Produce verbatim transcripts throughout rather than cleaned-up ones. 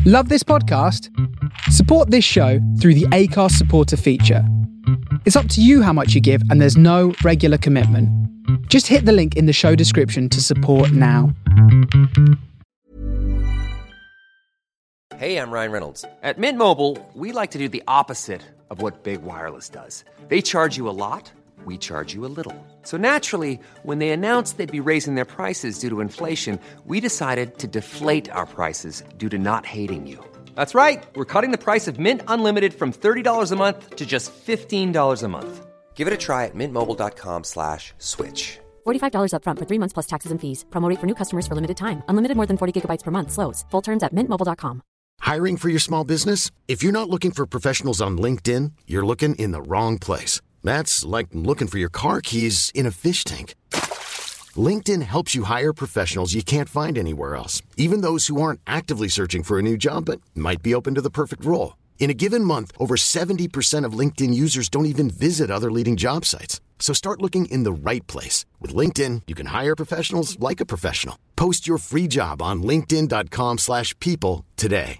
Love this podcast? Support this show through the Acast supporter feature. It's up to you how much you give, and there's no regular commitment. Just hit the link in the show description to support now. Hey, I'm Ryan Reynolds. At Mint Mobile, we like to do the opposite of what Big Wireless does. They charge you a lot, we charge you a little. So naturally, when they announced they'd be raising their prices due to inflation, we decided to deflate our prices due to not hating you. That's right. We're cutting the price of Mint Unlimited from thirty dollars a month to just fifteen dollars a month. Give it a try at mintmobile.com slash switch. forty-five dollars up front for three months plus taxes and fees. Promo rate for new customers for limited time. Unlimited more than forty gigabytes per month slows. Full terms at mint mobile dot com. Hiring for your small business? If you're not looking for professionals on LinkedIn, you're looking in the wrong place. That's like looking for your car keys in a fish tank. LinkedIn helps you hire professionals you can't find anywhere else, even those who aren't actively searching for a new job but might be open to the perfect role. In a given month, over seventy percent of LinkedIn users don't even visit other leading job sites. So start looking in the right place. With LinkedIn, you can hire professionals like a professional. Post your free job on linkedin.com slash people today.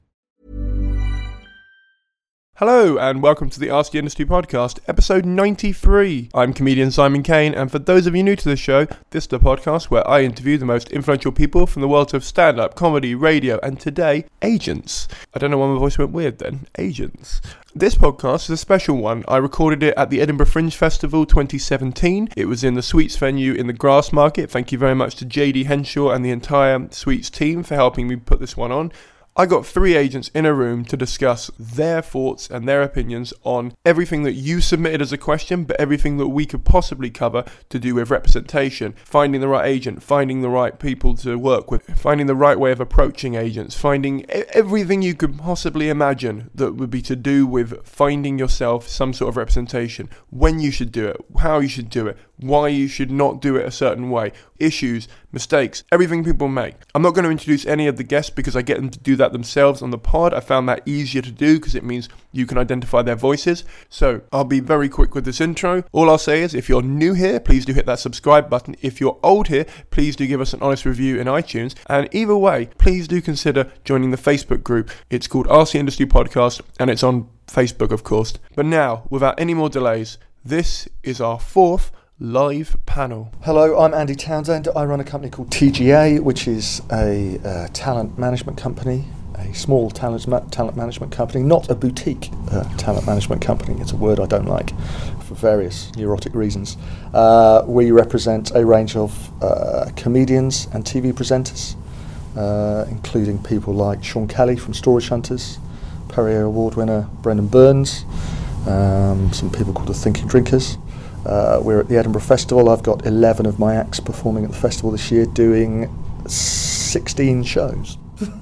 Hello and welcome to the Ask the Industry podcast, episode ninety-three. I'm comedian Simon Kane, and for those of you new to the show, this is the podcast where I interview the most influential people from the worlds of stand-up, comedy, radio, and today, agents. I don't know why my voice went weird then. Agents. This podcast is a special one. I recorded it at the Edinburgh Fringe Festival twenty seventeen. It was in the Sweets venue in the Grassmarket. Thank you very much to J D Henshaw and the entire Sweets team for helping me put this one on. I got three agents in a room to discuss their thoughts and their opinions on everything that you submitted as a question, but everything that we could possibly cover to do with representation, finding the right agent, finding the right people to work with, finding the right way of approaching agents, finding everything you could possibly imagine that would be to do with finding yourself some sort of representation, when you should do it, how you should do it, why you should not do it a certain way, issues, mistakes, everything people make. I'm not going to introduce any of the guests because I get them to do that themselves on the pod. I found that easier to do because it means you can identify their voices. So I'll be very quick with this intro. All I'll say is if you're new here, please do hit that subscribe button. If you're old here, please do give us an honest review in iTunes. And either way, please do consider joining the Facebook group. It's called Ask the Industry Podcast and it's on Facebook, of course. But now, without any more delays, this is our fourth live panel. Hello, I'm Andy Townsend. I run a company called T G A, which is a uh, talent management company, a small talent ma- talent management company, not a boutique uh, talent management company. It's a word I don't like for various neurotic reasons. Uh, we represent a range of uh, comedians and T V presenters, uh, including people like Sean Kelly from Storage Hunters, Perrier Award winner Brendan Burns, um, some people called the Thinking Drinkers. Uh, we're at the Edinburgh Festival. I've got eleven of my acts performing at the festival this year, doing sixteen shows.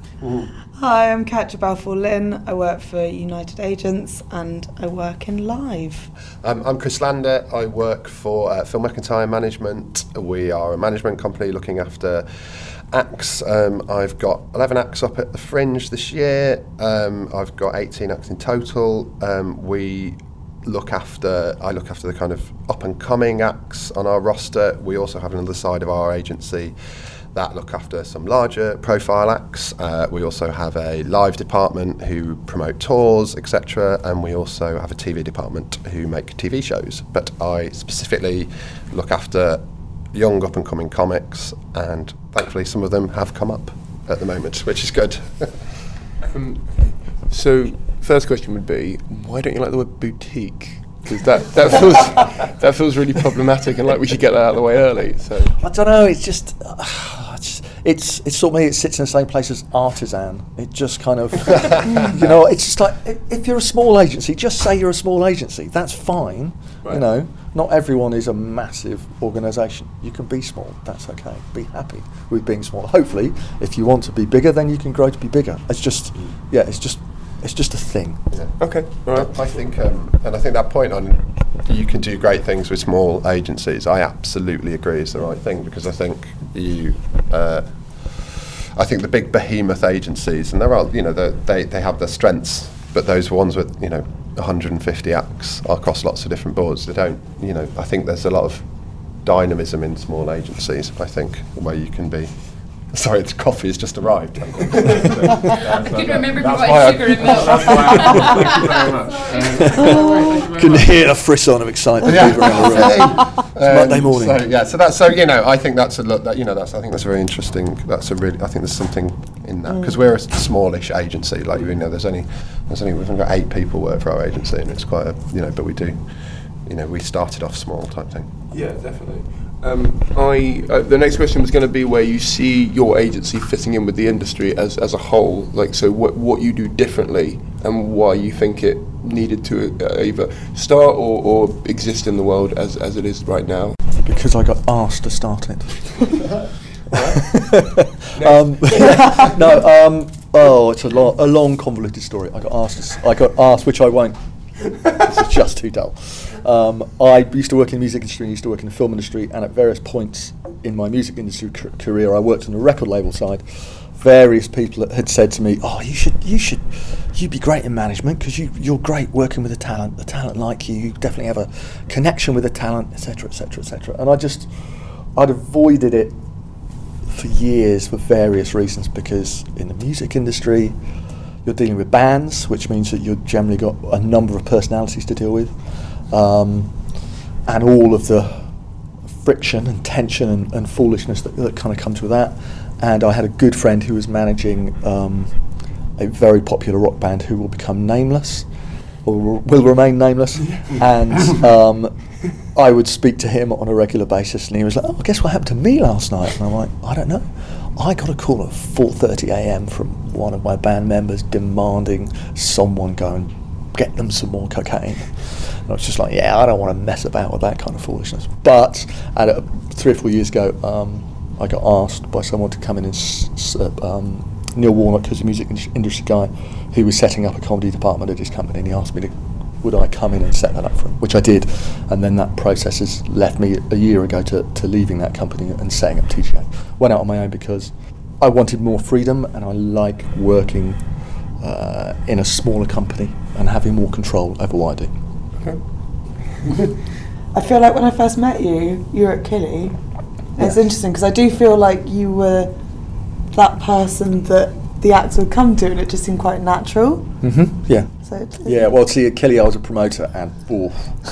Hi, I'm Katja Balfour-Lynn. I work for United Agents and I work in live. Um, I'm Chris Lander. I work for uh, Phil McIntyre Management. We are a management company looking after acts. Um, I've got eleven acts up at the Fringe this year. Um, I've got eighteen acts in total. Um, we look after, I look after the kind of up and coming acts on our roster. We also have another side of our agency that look after some larger profile acts. Uh, we also have a live department who promote tours, et cetera. And we also have a T V department who make T V shows. But I specifically look after young up and coming comics, and thankfully some of them have come up at the moment, which is good. um, so first question would be, why don't you like the word boutique? Because that, that feels that feels really problematic, and like we should get that out of the way early. So I don't know. It's just uh, it's it's it's sort of me. It sits in the same place as artisan. It just kind of you know. It's just like if you're a small agency, just say you're a small agency. That's fine. Right. You know, not everyone is a massive organisation. You can be small. That's okay. Be happy with being small. Hopefully, if you want to be bigger, then you can grow to be bigger. It's just yeah. It's just. It's just a thing. Yeah. Okay. All right. I think, um, and I think that point on you can do great things with small agencies, I absolutely agree is the right thing, because I think you, uh, I think the big behemoth agencies, and there are, you know, they they have their strengths, but those ones with, you know, one hundred fifty acts across lots of different boards, they don't, you know, I think there's a lot of dynamism in small agencies, I think, where you can be Sorry, the coffee has just arrived. I can remember providing sugar and milk. That's why I Thank you very much. Um, Can hear a frisson of excitement Yeah. moving around the room. It's Monday morning. So, yeah, so that's so you know I think that's a look that you know that's I think that's very interesting. That's a really I think there's something in that because we're a smallish agency. Like you know, there's only there's only we've only got eight people work for our agency, and it's quite a you know, but we do, you know, we started off small type thing. Yeah, definitely. Um, I uh, the next question was going to be where you see your agency fitting in with the industry as as a whole. Like, so what what you do differently and why you think it needed to uh, either start or, or exist in the world as as it is right now. Because I got asked to start it. um, no, um, oh, it's a long, a long convoluted story. I got asked. To, s- I got asked, which I won't. This is just too dull. Um, I used to work in the music industry, used to work in the film industry, and at various points in my music industry c- career, I worked on the record label side. Various people had said to me, "Oh, you should, you should, you'd be great in management because you, you're great working with the talent. The talent like you. You definitely have a connection with the talent, et cetera, et cetera, et cetera" And I just, I'd avoided it for years for various reasons because in the music industry, you're dealing with bands, which means that you've generally got a number of personalities to deal with. Um, and all of the friction and tension and, and foolishness that, that kind of comes with that. And I had a good friend who was managing um, a very popular rock band who will become nameless, or will remain nameless. And um, I would speak to him on a regular basis, and he was like, "Oh, guess what happened to me last night?" And I'm like, "I don't know. I got a call at four thirty a.m. from one of my band members demanding someone go and get them some more cocaine." And I was just like, yeah, I don't want to mess about with that kind of foolishness. But at a, three or four years ago, um, I got asked by someone to come in and s- s- uh, um, Neil Warnock, who's a music in- industry guy, who was setting up a comedy department at his company, and he asked me to, would I come in and set that up for him, which I did. And then that process has left me a year ago to, to leaving that company and setting up T G A. Went out on my own because I wanted more freedom, and I like working uh, in a smaller company and having more control over what I do. I feel like when I first met you, you were at Killy. It's Yeah. interesting because I do feel like you were that person that the acts would come to, and it just seemed quite natural. Mm-hmm. Yeah. So it- Yeah. Well, see, at Killy, I was a promoter, and oh,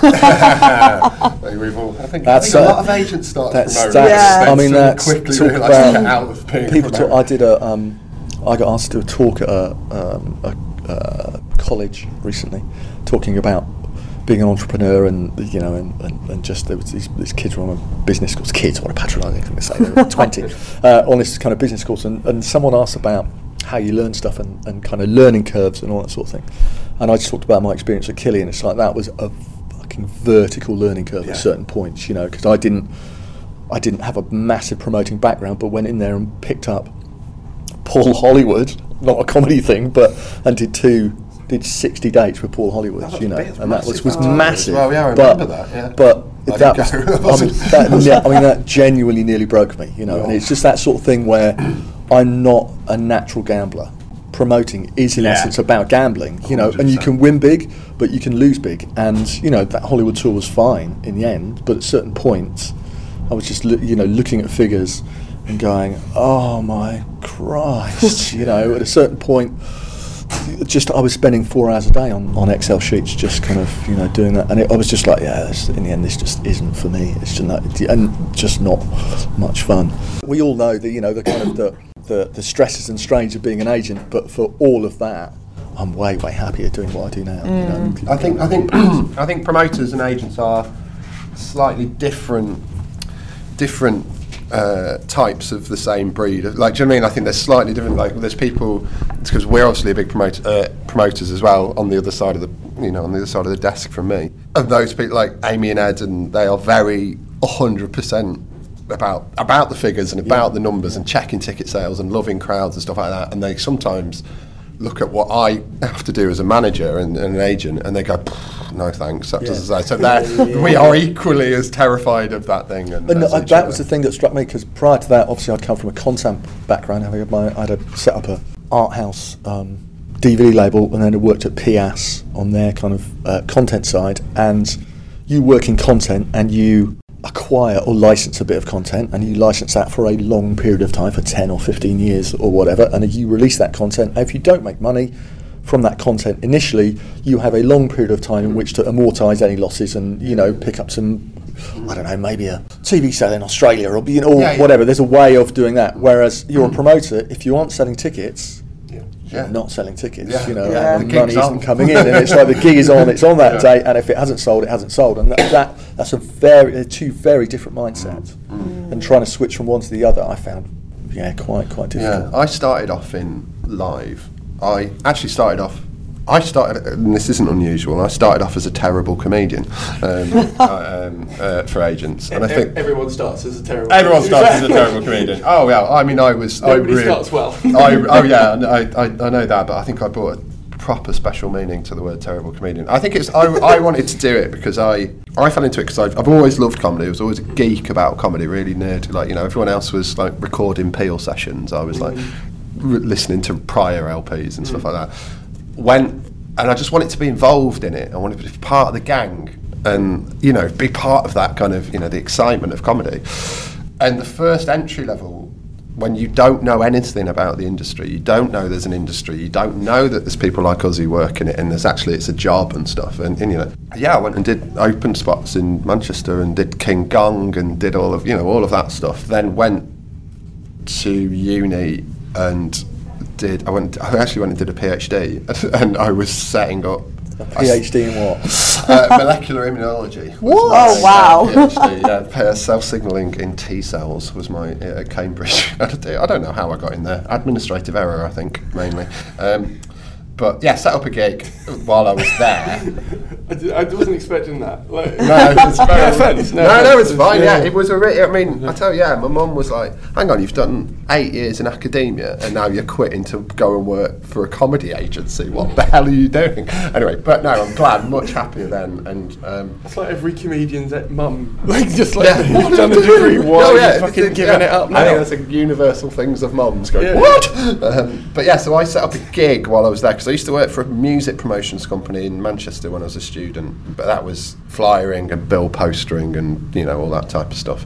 We've all, I think, That's, I think a uh, lot of agents start that's to promote. that's. Yeah. I mean, Then that's quickly talk realise to get out about of being a people. Talk, promoter. I did a. Um, I got asked to do a talk at a, um, a uh, college recently, talking about being an entrepreneur, and you know, and, and, and just there was these, these kids were on a business course. Kids, what a patronising thing to say. They were twenty uh, on this kind of business course, and, and someone asked about how you learn stuff and, and kind of learning curves and all that sort of thing. And I just talked about my experience at Killy, and it's like that was a fucking vertical learning curve Yeah. at certain points, you know, because I didn't, I didn't have a massive promoting background, but went in there and picked up Paul Hollywood, not a comedy thing, but and did two. Did sixty dates with Paul Hollywood, That was you know, big, it was and that was, massive was at the time massive. as well, yeah, I but, remember that, yeah. But I that didn't was, go, I mean, that, yeah, I mean, that genuinely nearly broke me, you know, and it's just that sort of thing where I'm not a natural gambler. Promoting is in Yeah. essence about gambling, you know, and you one hundred percent. can win big, but you can lose big, and you know that Hollywood tour was fine in the end, but at certain points, I was just, loo- you know, looking at figures and going, oh my Christ, you know, at a certain point. Just I was spending four hours a day on, on Excel sheets, just kind of you know doing that, and it, I was just like, yeah, this, in the end, this just isn't for me. It's just not, and just not much fun. We all know that you know the kind of the, the the stresses and strains of being an agent, but for all of that, I'm way way happier doing what I do now. You know? I think I think I think promoters and agents are slightly different different uh, types of the same breed. Like, do you know what I mean? I think they're slightly different. Like, there's people because we're obviously a big promoter, uh, promoters as well on the other side of the you know on the other side of the desk from me. And those people like Amy and Ed, and they are very one hundred percent about about the figures and about Yeah. the numbers and checking ticket sales and loving crowds and stuff like that. And they sometimes look at what I have to do as a manager and, and an agent, and they go, no thanks, that doesn't say. So they're- we are equally as terrified of that thing. And, And as uh, each that other. was the thing that struck me, because prior to that, obviously, I'd come from a content background. Having my, I'd had set up a art house um, D V D label, and then I worked at P A S on their kind of uh, content side. And you work in content, and you acquire or license a bit of content, and you license that for a long period of time, for ten or fifteen years or whatever, and you release that content. If you don't make money from that content initially, you have a long period of time in which to amortise any losses and, you know, pick up some, I don't know, maybe a T V sale in Australia or, you know, or yeah, yeah. whatever. There's a way of doing that. Whereas you're a promoter, if you aren't selling tickets, yeah. you're yeah. not selling tickets, yeah. you know, yeah. and the, the money isn't coming in, and it's like the gig is on, it's on that yeah. day, and if it hasn't sold, it hasn't sold, and that, that that's a very, two very different mindsets. Mm. And trying to switch from one to the other, I found, yeah, quite quite difficult. Yeah, I started off in live. I actually started off. I started, and this isn't unusual, I started off as a terrible comedian um, uh, um, uh, for agents. And I think everyone starts as a terrible Everyone starts as a terrible comedian. Oh, yeah, I mean, I was... Nobody I really, starts well. I, oh, yeah, I, I, I know that, but I think I brought a proper special meaning to the word terrible comedian. I think it's... I, I wanted to do it because I... I fell into it because I've, I've always loved comedy. I was always a geek about comedy, really nerd. Like, you know, everyone else was, like, recording Peel sessions. I was, like, mm. r- listening to prior L Ps and mm. stuff like that. Went... And I just wanted to be involved in it. I wanted to be part of the gang and, you know, be part of that kind of, you know, the excitement of comedy. And the first entry level, when you don't know anything about the industry, you don't know there's an industry, you don't know that there's people like us who work in it, and there's actually, it's a job and stuff. And, and you know, yeah, I went and did open spots in Manchester and did King Gong and did all of, you know, all of that stuff. Then went to uni and... Did I went? I actually went and did a PhD, and I was setting up a PhD in what? Uh, molecular immunology. What? Oh wow! Uh, PhD, yeah, cell signalling in T cells was my uh, at Cambridge. I don't know how I got in there. Administrative error, I think, mainly. Um, But yeah, set up a gig while I was there. I, did, I wasn't expecting that. Like, no, it's very no offence. No, no, no, it's fine. Yeah, it was a. Re- I mean, yeah. I tell you, yeah, my mum was like, "Hang on, you've done eight years in academia, and now you're quitting to go and work for a comedy agency. What the hell are you doing?" Anyway, but no, I'm glad, much happier then. And um, it's like every comedian's mum, like just like yeah. you've done the degree. Why oh, yeah, are you fucking it's, giving yeah. it up now? I think that's a universal things of mums going, yeah. what? Um, but yeah, so I set up a gig while I was there because I used to work for a music promotions company in Manchester when I was a student, but that was flyering and bill postering and, you know, all that type of stuff,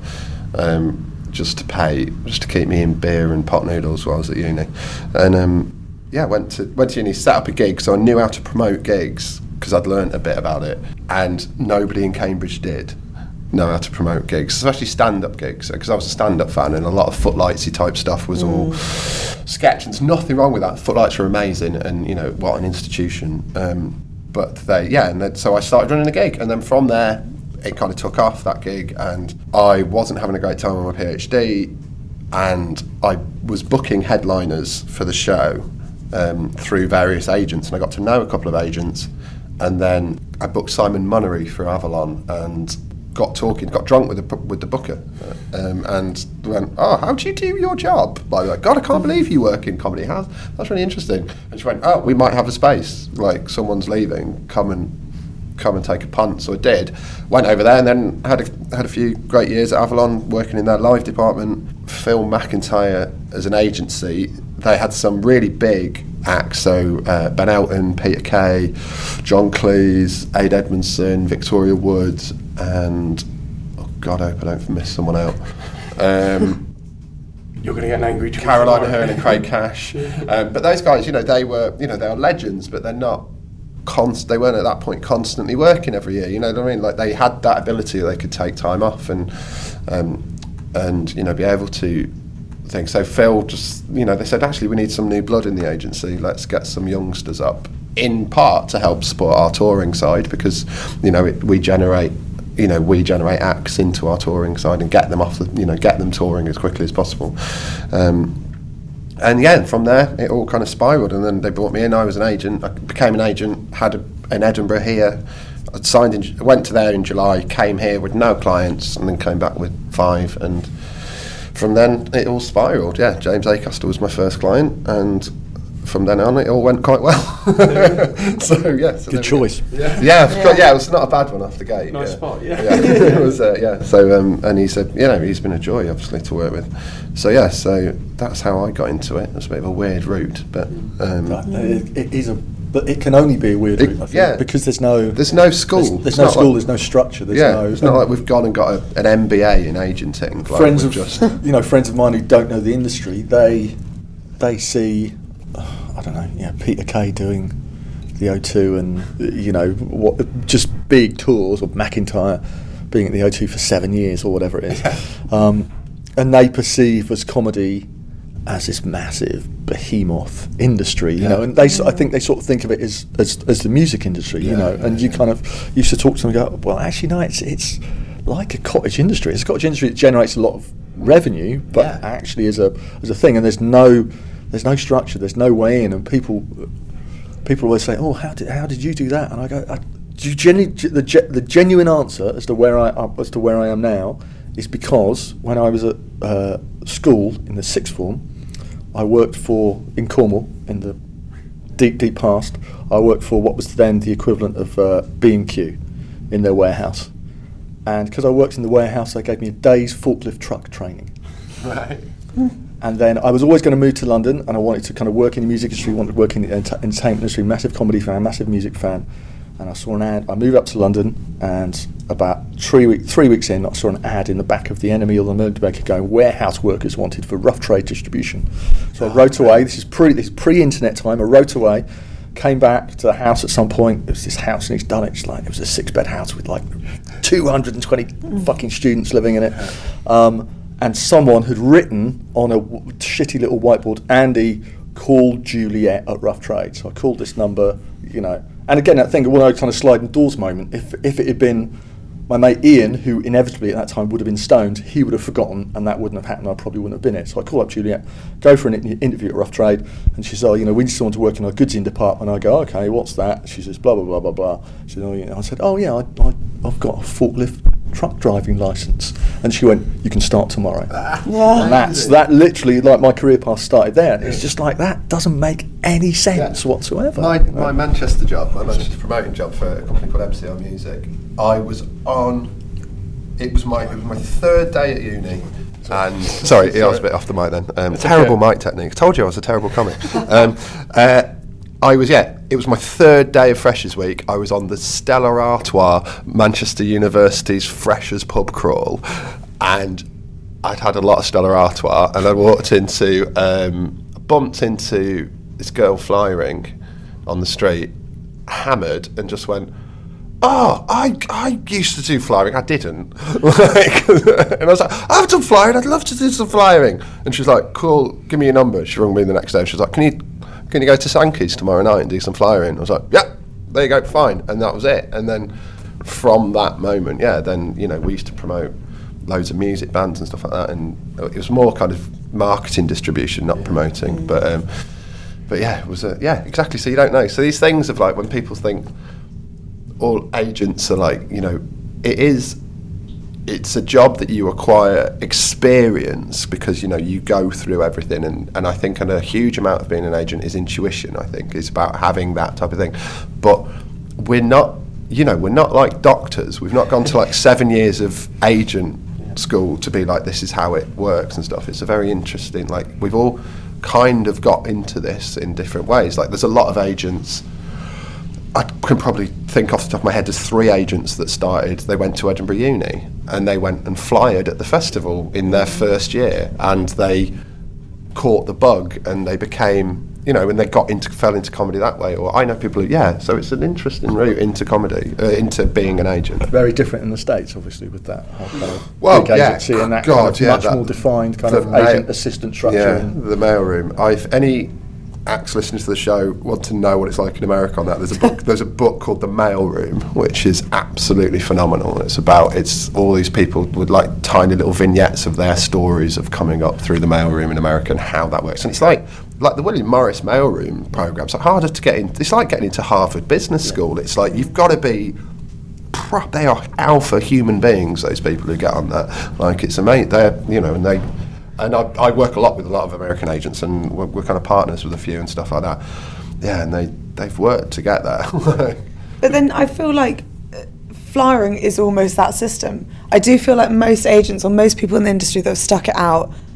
um, just to pay, just to keep me in beer and pot noodles while I was at uni. And um, yeah, went to went to uni, set up a gig, so I knew how to promote gigs because I'd learnt a bit about it, and nobody in Cambridge did know how to promote gigs, especially stand-up gigs, because I was a stand-up fan, and a lot of Footlightsy type stuff was mm. all sketch, and there's nothing wrong with that. Footlights are amazing, and you know what an institution. Um, but they, yeah, and then, so I started running a gig, and then from there it kind of took off, that gig, and I wasn't having a great time on my PhD, and I was booking headliners for the show um, through various agents, and I got to know a couple of agents, and then I booked Simon Munnery for Avalon, and got talking, got drunk with the with the booker, um, and went, "Oh, how do you do your job?" Like, God, I can't believe you work in comedy. How, that's really interesting. And she went, "Oh, we might have a space. Like, someone's leaving. Come and come and take a punt." So I did. Went over there and then had a, had a few great years at Avalon, working in their live department. Phil McIntyre as an agency, they had some really big acts, so uh, Ben Elton, Peter Kay, John Cleese, Ade Edmondson, Victoria Wood, and oh God, I hope I don't miss someone out. Um, You're going to get an angry tweet. Carolina Hearn and Craig Cash. yeah. um, but those guys, you know, they were, you know, they are legends, but they're not const. They weren't at that point constantly working every year. You know what I mean? Like, they had that ability; they could take time off and um, and you know, be able to think. So Phil just, you know, they said, actually, we need some new blood in the agency. Let's get some youngsters up, in part to help support our touring side, because, you know, it, we generate, you know, we generate acts into our touring side and get them off the, you know, get them touring as quickly as possible. Um, and yeah, from there it all kind of spiraled, and then they brought me in. I was an agent. I became an agent. Had a, in Edinburgh here. I signed in, went to there in July. Came here with no clients, and then came back with five. And from then it all spiraled. Yeah, James Acaster was my first client, and from then on it all went quite well. so yeah, so good choice. Yeah. Yeah, yeah, yeah, it was not a bad one off the gate. Nice yeah. spot. Yeah, yeah. it was. Uh, yeah. So um, and he said, you know, he's been a joy, obviously, to work with. So yeah, so that's how I got into it. It was a bit of a weird route, but um, it, it is a but it can only be a weird It- route, I think, yeah. because there's no There's no school. There's, there's It's no not school. like- there's no structure. There's yeah, no. it's not like we've gone and got a, an M B A in agenting. Like friends we've of just you know friends of mine who don't know the industry, they they see uh, I don't know, yeah, Peter Kay doing the O two and uh, you know what, just big tours, or McIntyre being at the O two for seven years or whatever it is, um, and they perceive as comedy as this massive behemoth industry, you Yeah. know, and they, I think they sort of think of it as as, as the music industry, you Yeah, know, yeah, and you yeah. kind of used to talk to them and go, well, actually, no, it's it's like a cottage industry. It's a cottage industry that generates a lot of revenue, but Yeah. actually as a as a thing, and there's no there's no structure, there's no way in, and people people always say, oh, how did how did you do that? And I go, I, do you genu- the ge- the genuine answer as to where I uh, as to where I am now is because when I was at uh, school in the sixth form, I worked for, in Cornwall, in the deep, deep past, I worked for what was then the equivalent of uh, B and Q in their warehouse. And because I worked in the warehouse, they gave me a day's forklift truck training. right. And then I was always going to move to London, and I wanted to kind of work in the music industry, wanted to work in the ent- entertainment industry, massive comedy fan, massive music fan. And I saw an ad, I moved up to London, and about three, week, three weeks in, I saw an ad in the back of the Enemy or the Moonbaker going, warehouse workers wanted for rough trade distribution. So I wrote away, this is pre this is pre-internet time, I wrote away, came back to the house at some point, it was this house in East Dulwich, like, it was a six-bed house with like two hundred twenty fucking students living in it. Um, and someone had written on a w- shitty little whiteboard, Andy, call Juliet at Rough Trade. So I called this number, you know, and again, that thing, one of those kind of sliding doors moment, if if it had been my mate Ian, who inevitably at that time would have been stoned, he would have forgotten, and that wouldn't have happened, I probably wouldn't have been it. So I call up Juliet, go for an in- interview at Rough Trade, and she says, oh, you know, we need someone to work in our goods in department. I go, okay, what's that? She says, blah, blah, blah, blah, blah. She says, oh, yeah. I said, oh, yeah, I, I, I've got a forklift truck driving licence. And she went, you can start tomorrow. Yeah. And that's, that literally, like, my career path started there. And it's just like, that doesn't make any sense Yeah. whatsoever. My, my Manchester job, my Manchester promoting job for a company called M C R Music, I was on, it was my it was my third day at uni, and sorry, I was a bit off the mic then. Um, terrible okay. mic technique. Told you I was a terrible comic. um, uh, I was yeah. It was my third day of Freshers Week. I was on the Stella Artois, Manchester University's Freshers pub crawl, and I'd had a lot of Stella Artois, and I walked into, um, bumped into this girl fly ring on the street, hammered, and just went, oh, I I used to do flying. I didn't. like, and I was like, I've done flying. I'd love to do some flying. And she was like, cool, give me your number. She rang me the next day. She was like, can you can you go to Sankey's tomorrow night and do some flying? I was like, yeah, there you go, fine. And that was it. And then from that moment, yeah, then, you know, we used to promote loads of music bands and stuff like that. And it was more kind of marketing distribution, not promoting. Mm. But um, but yeah, it was a, yeah, exactly. So you don't know. So these things of like when people think all agents are like, you know, it is, it's a job that you acquire experience because, you know, you go through everything. And, and I think and a huge amount of being an agent is intuition, I think, is about having that type of thing. But we're not, you know, we're not like doctors. We've not gone to like seven years of agent school to be like, this is how it works and stuff. It's a very interesting, like, we've all kind of got into this in different ways. Like, there's a lot of agents. I can probably think off the top of my head, there's three agents that started, they went to Edinburgh Uni and they went and flyered at the festival in their first year, and they caught the bug and they became, you know, and they got into, fell into comedy that way. Or I know people who, yeah, so it's an interesting route into comedy, uh, into being an agent. Very different in the States, obviously, with that whole kind of well, big yeah, agency and that God, kind of yeah, much that, more defined kind of mail, agent assistant structure. Yeah, and the mailroom. I've any acts listening to the show want to know what it's like in America on that. There's a book there's a book called The Mailroom, which is absolutely phenomenal. It's about, it's all these people with like tiny little vignettes of their stories of coming up through the mailroom in America and how that works. And it's like like the William Morris mailroom program's like harder to get in. It's like getting into Harvard Business School. It's like you've got to be pro- they are alpha human beings, those people who get on that. Like, it's amazing. They're, you know, and they And I, I work a lot with a lot of American agents, and we're, we're kind of partners with a few and stuff like that. Yeah, and they, they've worked to get there. But then I feel like flyering is almost that system. I do feel like most agents or most people in the industry that have stuck it out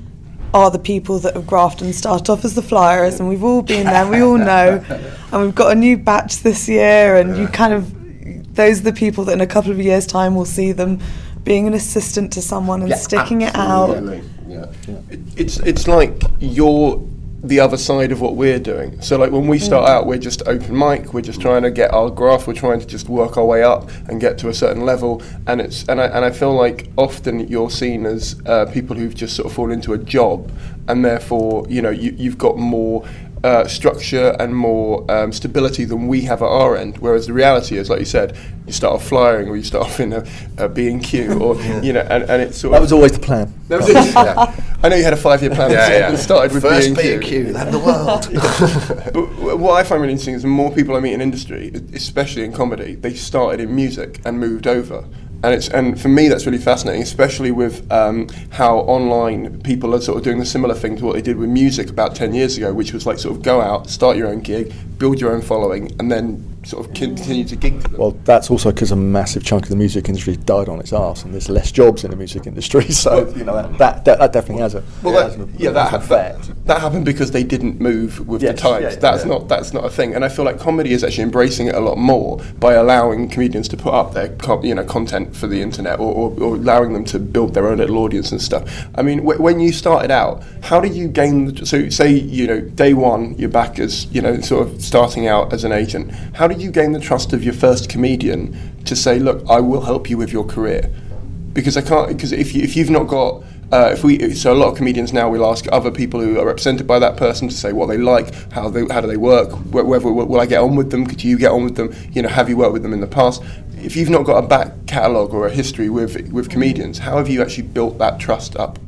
are the people that have grafted and started off as the flyers, and we've all been there, we all know, and we've got a new batch this year, and you kind of, those are the people that in a couple of years' time will see them being an assistant to someone and yeah, sticking absolutely. it out. Yeah. Yeah. It, it's it's like you're the other side of what we're doing. So like when we start mm. out, we're just open mic, we're just trying to get our graph, we're trying to just work our way up and get to a certain level, and it's and I and I feel like often you're seen as uh, people who've just sort of fallen into a job, and therefore, you know, you, you've got more Uh, structure and more um, stability than we have at our end, whereas the reality is, like you said, you start off flying or you start off in a, a B and Q, or yeah. you know, and, and it's sort that of was always the plan. That was it. Yeah. I know you had a five-year plan. Yeah, yeah. That started with First B and Q, then the world. But what I find really interesting is the more people I meet in industry, especially in comedy, they started in music and moved over. And it's and for me that's really fascinating, especially with um, how online people are sort of doing the similar thing to what they did with music about ten years ago, which was like sort of go out, start your own gig, build your own following, and then sort of continue to gig to them. Well, that's also because a massive chunk of the music industry died on its arse, and there's less jobs in the music industry. So well, you know that, that that that definitely has a well, yeah, that, has a, yeah, that, has that, that that happened because they didn't move with yes, the times. Yeah, yeah, that's yeah. not that's not a thing, and I feel like comedy is actually embracing it a lot more by allowing comedians to put up their co- you know content for the internet, or, or, or allowing them to build their own little audience and stuff. I mean, w- when you started out, how did you gain? The, so say you know day one you're back as you know sort of starting out as an agent. How did you gain the trust of your first comedian to say, look, I will help you with your career? Because I can't, because if you if you've not got uh, if we so a lot of comedians now will ask other people who are represented by that person to say what they like, how they how do they work, wh- whether will I get on with them, could you get on with them, you know, have you worked with them in the past? If you've not got a back catalogue or a history with with comedians, how have you actually built that trust up?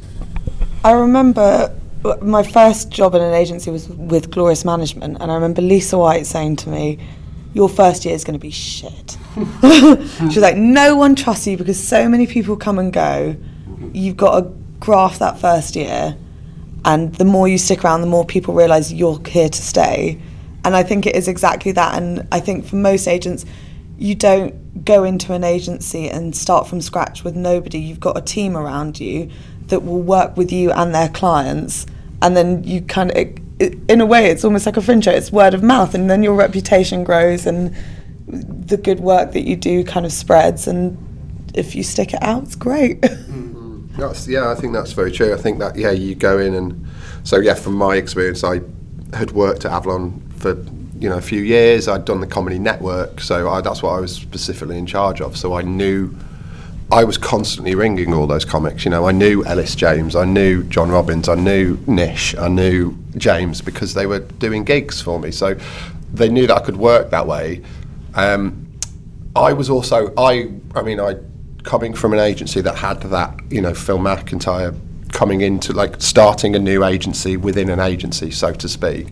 I remember my first job in an agency was with Glorious Management, and I remember Lisa White saying to me, your first year is going to be shit. She was like, no one trusts you because so many people come and go. You've got to graft that first year, and the more you stick around, the more people realise you're here to stay. And I think it is exactly that. And I think for most agents, you don't go into an agency and start from scratch with nobody. You've got a team around you that will work with you and their clients, and then you kind of, it, it, in a way, it's almost like a fringe show. It's word of mouth, and then your reputation grows, and the good work that you do kind of spreads. And if you stick it out, it's great. Mm-hmm. That's, yeah, I think that's very true. I think that yeah, you go in and so yeah, from my experience, I had worked at Avalon for you know a few years. I'd done the Comedy Network, so I, that's what I was specifically in charge of. So I knew. I was constantly ringing all those comics. You know, I knew Ellis James, I knew John Robbins, I knew Nish, I knew James, because they were doing gigs for me. So they knew that I could work that way. Um, I was also, I, I mean, I coming from an agency that had that, you know, Phil McIntyre coming into like starting a new agency within an agency, so to speak.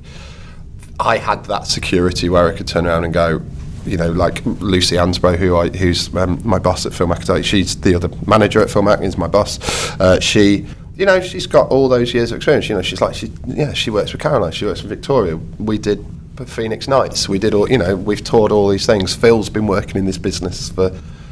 I had that security where I could turn around and go. You know, like Lucy Ansbro, who I, who's um, my boss at Phil McIntyre. She's the other manager at Phil Mac, is my boss. Uh, she, you know, she's got all those years of experience. You know, she's like, she, yeah, she works with Caroline, she works with Victoria. We did Phoenix Nights. We did all, you know, we've toured all these things. Phil's been working in this business for,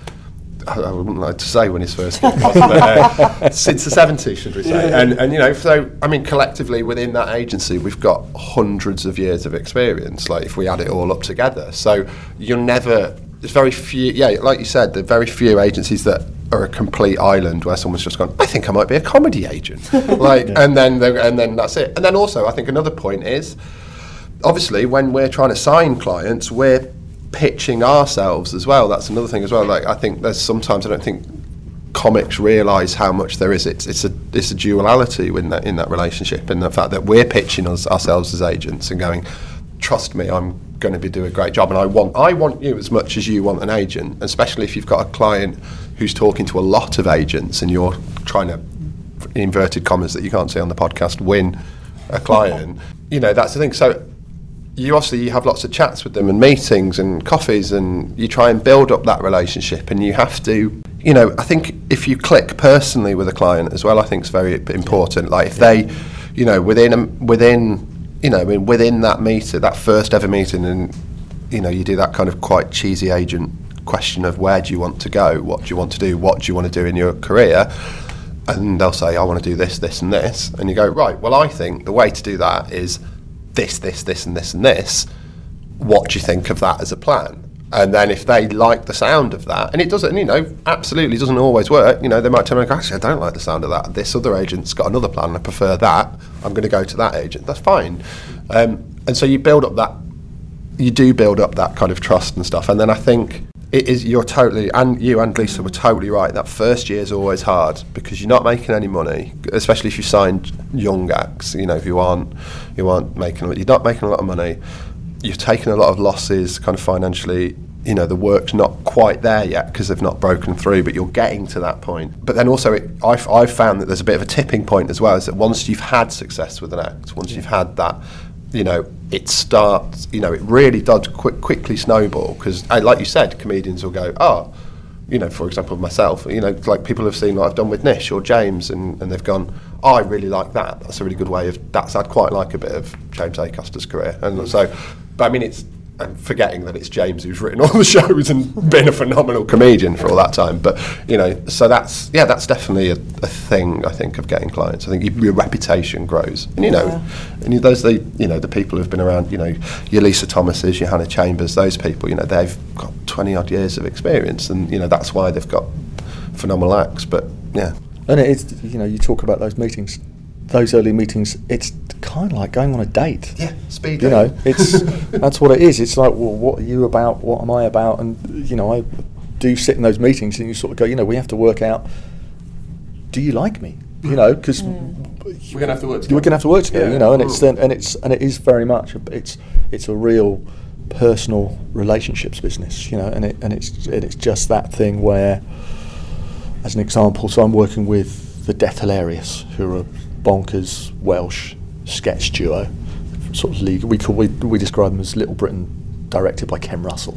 I, I wouldn't like to say when his first gig was, but, uh, since the seventies, should we say. Yeah. And, and, you know, so, I mean, collectively within that agency, we've got hundreds of years of experience, like if we add it all up together. So you're never, there's very few, yeah, like you said, there are very few agencies that are a complete island where someone's just gone, I think I might be a comedy agent. like, yeah. and then and then that's it. And then also, I think another point is, obviously, when we're trying to sign clients, we're pitching ourselves as well. That's another thing as well. Like I think there's sometimes I don't think comics realise how much there is. It's it's a it's a duality in that in that relationship, and the fact that we're pitching us ourselves as agents and going, trust me, I'm going to be doing a great job, and I want I want you as much as you want an agent, especially if you've got a client who's talking to a lot of agents and you're trying to, in inverted commas that you can't see on the podcast, win a client. You know, that's the thing. So you obviously you have lots of chats with them and meetings and coffees, and you try and build up that relationship, and you have to, you know, I think if you click personally with a client as well, I think it's very important. Like if they, you know, within a, within, you know, within that meeting, that first ever meeting, and, you know, you do that kind of quite cheesy agent question of where do you want to go, what do you want to do, what do you want to do in your career, and they'll say, I want to do this, this and this, and you go, right, well, I think the way to do that is this, this, this and this and this. What do you think of that as a plan? And then if they like the sound of that, and it doesn't, you know, absolutely doesn't always work, you know, they might turn around and go, actually, I don't like the sound of that. This other agent's got another plan, I prefer that. I'm going to go to that agent. That's fine. Um, and so you build up that, you do build up that kind of trust and stuff. And then I think it is, you're totally, and you and Lisa were totally right, that first year is always hard because you're not making any money, especially if you signed young acts, you know, if you aren't, you aren't making, you're not making a lot of money. You've taken a lot of losses kind of financially, you know, the work's not quite there yet because they've not broken through, but you're getting to that point. But then also it, I've, I've found that there's a bit of a tipping point as well, is that once you've had success with an act, once you've had that, you know, it starts, you know, it really does quick, quickly snowball because, like you said, comedians will go, oh, you know, for example, myself, you know, like people have seen what I've done with Nish or James and, and they've gone, oh, I really like that. That's a really good way of, that's, I'd quite like a bit of James Acaster's career. And so, but I mean, it's, I'm forgetting that it's James who's written all the shows and been a phenomenal comedian for all that time. But, you know, so that's, yeah, that's definitely a, a thing, I think, of getting clients. I think your, your reputation grows. And, you know, yeah. and those, the, you know, the people who've been around, you know, your Lisa Thomases, your Hannah Chambers, those people, you know, they've got twenty odd years of experience. And, you know, that's why they've got phenomenal acts. But, yeah. And it is, you know, you talk about those meetings, those early meetings, it's kind of like going on a date. Yeah, speed You date. know, it's that's what it is. It's like, well, what are you about? What am I about? And, you know, I do sit in those meetings and you sort of go, you know, we have to work out, do you like me? You know, because mm. we're going to have to work together. We're going to have to work together, yeah. you know, and it's then, and it's and it is very much, a, it's it's a real personal relationships business, you know, and it and it's and it's just that thing where, as an example, so I'm working with the Death Hilarious, who are a bonkers Welsh sketch duo, sort of league. We call we we describe them as Little Britain, directed by Ken Russell.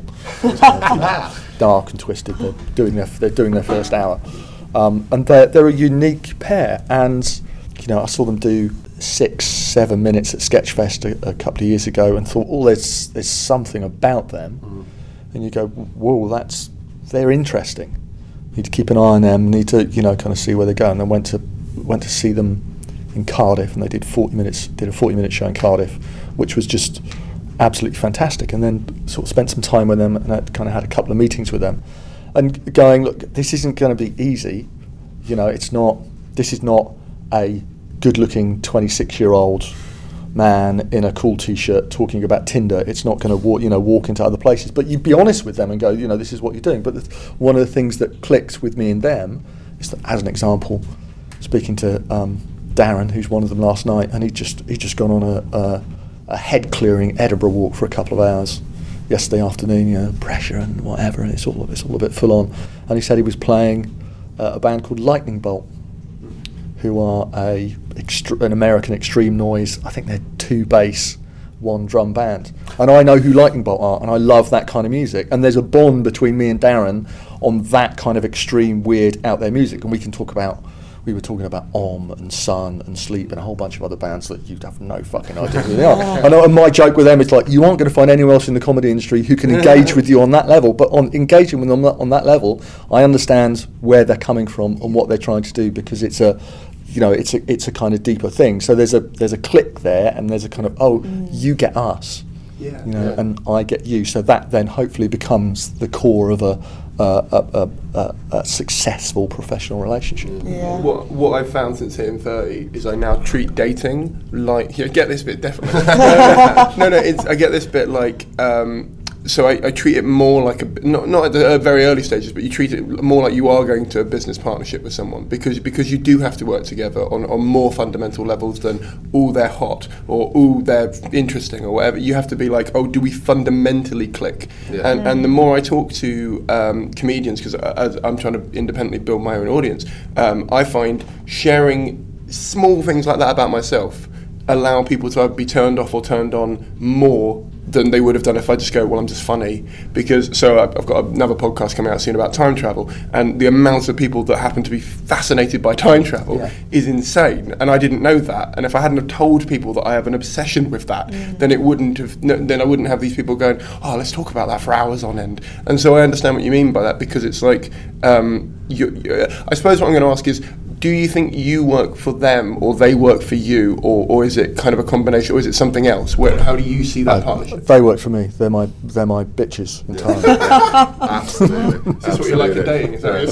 Dark and twisted. They're doing their they're doing their first hour, um, and they're they're a unique pair. And you know, I saw them do six, seven minutes at Sketchfest a, a couple of years ago, and thought, oh, there's there's something about them. Mm. And you go, whoa, that's they're interesting. Need to keep an eye on them. Need to you know kind of see where they go. And then went to went to see them in Cardiff, and they did forty minutes, did a forty minute show in Cardiff, which was just absolutely fantastic. And then sort of spent some time with them, and I kind of had a couple of meetings with them, and going, look, this isn't going to be easy. You know, it's not. This is not a good-looking twenty-six year old man in a cool T-shirt talking about Tinder. It's not going to walk, you know, walk into other places. But you'd be honest with them and go, you know, this is what you're doing. But the, one of the things that clicks with me and them is that, as an example, speaking to um, Darren, who's one of them last night, and he just he just gone on a, a, a head clearing Edinburgh walk for a couple of hours yesterday afternoon. You know, pressure and whatever, and it's all it's all a bit full on. And he said he was playing uh, a band called Lightning Bolt, who are a extre- an American extreme noise. I think they're two bass, one drum band. And I know who Lightning Bolt are, and I love that kind of music. And there's a bond between me and Darren on that kind of extreme, weird, out there music. And we can talk about. We were talking about Om and Sun and Sleep and a whole bunch of other bands that you'd have no fucking idea who they are. And, and my joke with them is like, you aren't going to find anyone else in the comedy industry who can engage with you on that level. But on engaging with them on that, on that level, I understand where they're coming from and what they're trying to do, because it's a, you know, it's a it's a kind of deeper thing. So there's a there's a click there, and there's a kind of oh, mm. you get us, yeah, you know, yeah. and I get you. So that then hopefully becomes the core of a. Uh, a, a, a, a successful professional relationship. Yeah. What what I've found since hitting thirty is I now treat dating like, you get this bit definitely. no, no, no, it's I get this bit like. Um, So I, I treat it more like a not not at the uh, very early stages, but you treat it more like you are going to a business partnership with someone, because because you do have to work together on, on more fundamental levels than oh they're hot or oh they're interesting or whatever. You have to be like, oh, do we fundamentally click? Yeah. And and the more I talk to um, comedians, because I'm trying to independently build my own audience, um, I find sharing small things like that about myself allow people to be turned off or turned on more than they would have done if I just go, well, I'm just funny. Because, so I've got another podcast coming out soon about time travel, and the amount of people that happen to be fascinated by time travel yeah. is insane, and I didn't know that. And if I hadn't have told people that I have an obsession with that, mm. then it wouldn't have, then I wouldn't have these people going, oh, let's talk about that for hours on end. And so I understand what you mean by that, because it's like, um, you, you, I suppose what I'm going to ask is, do you think you work for them or they work for you, or, or is it kind of a combination, or is it something else? Where, how do you see that uh, partnership? They work for me. They're my they're my bitches entirely. Yeah. Absolutely. That's Absolutely. What you like at dating, is that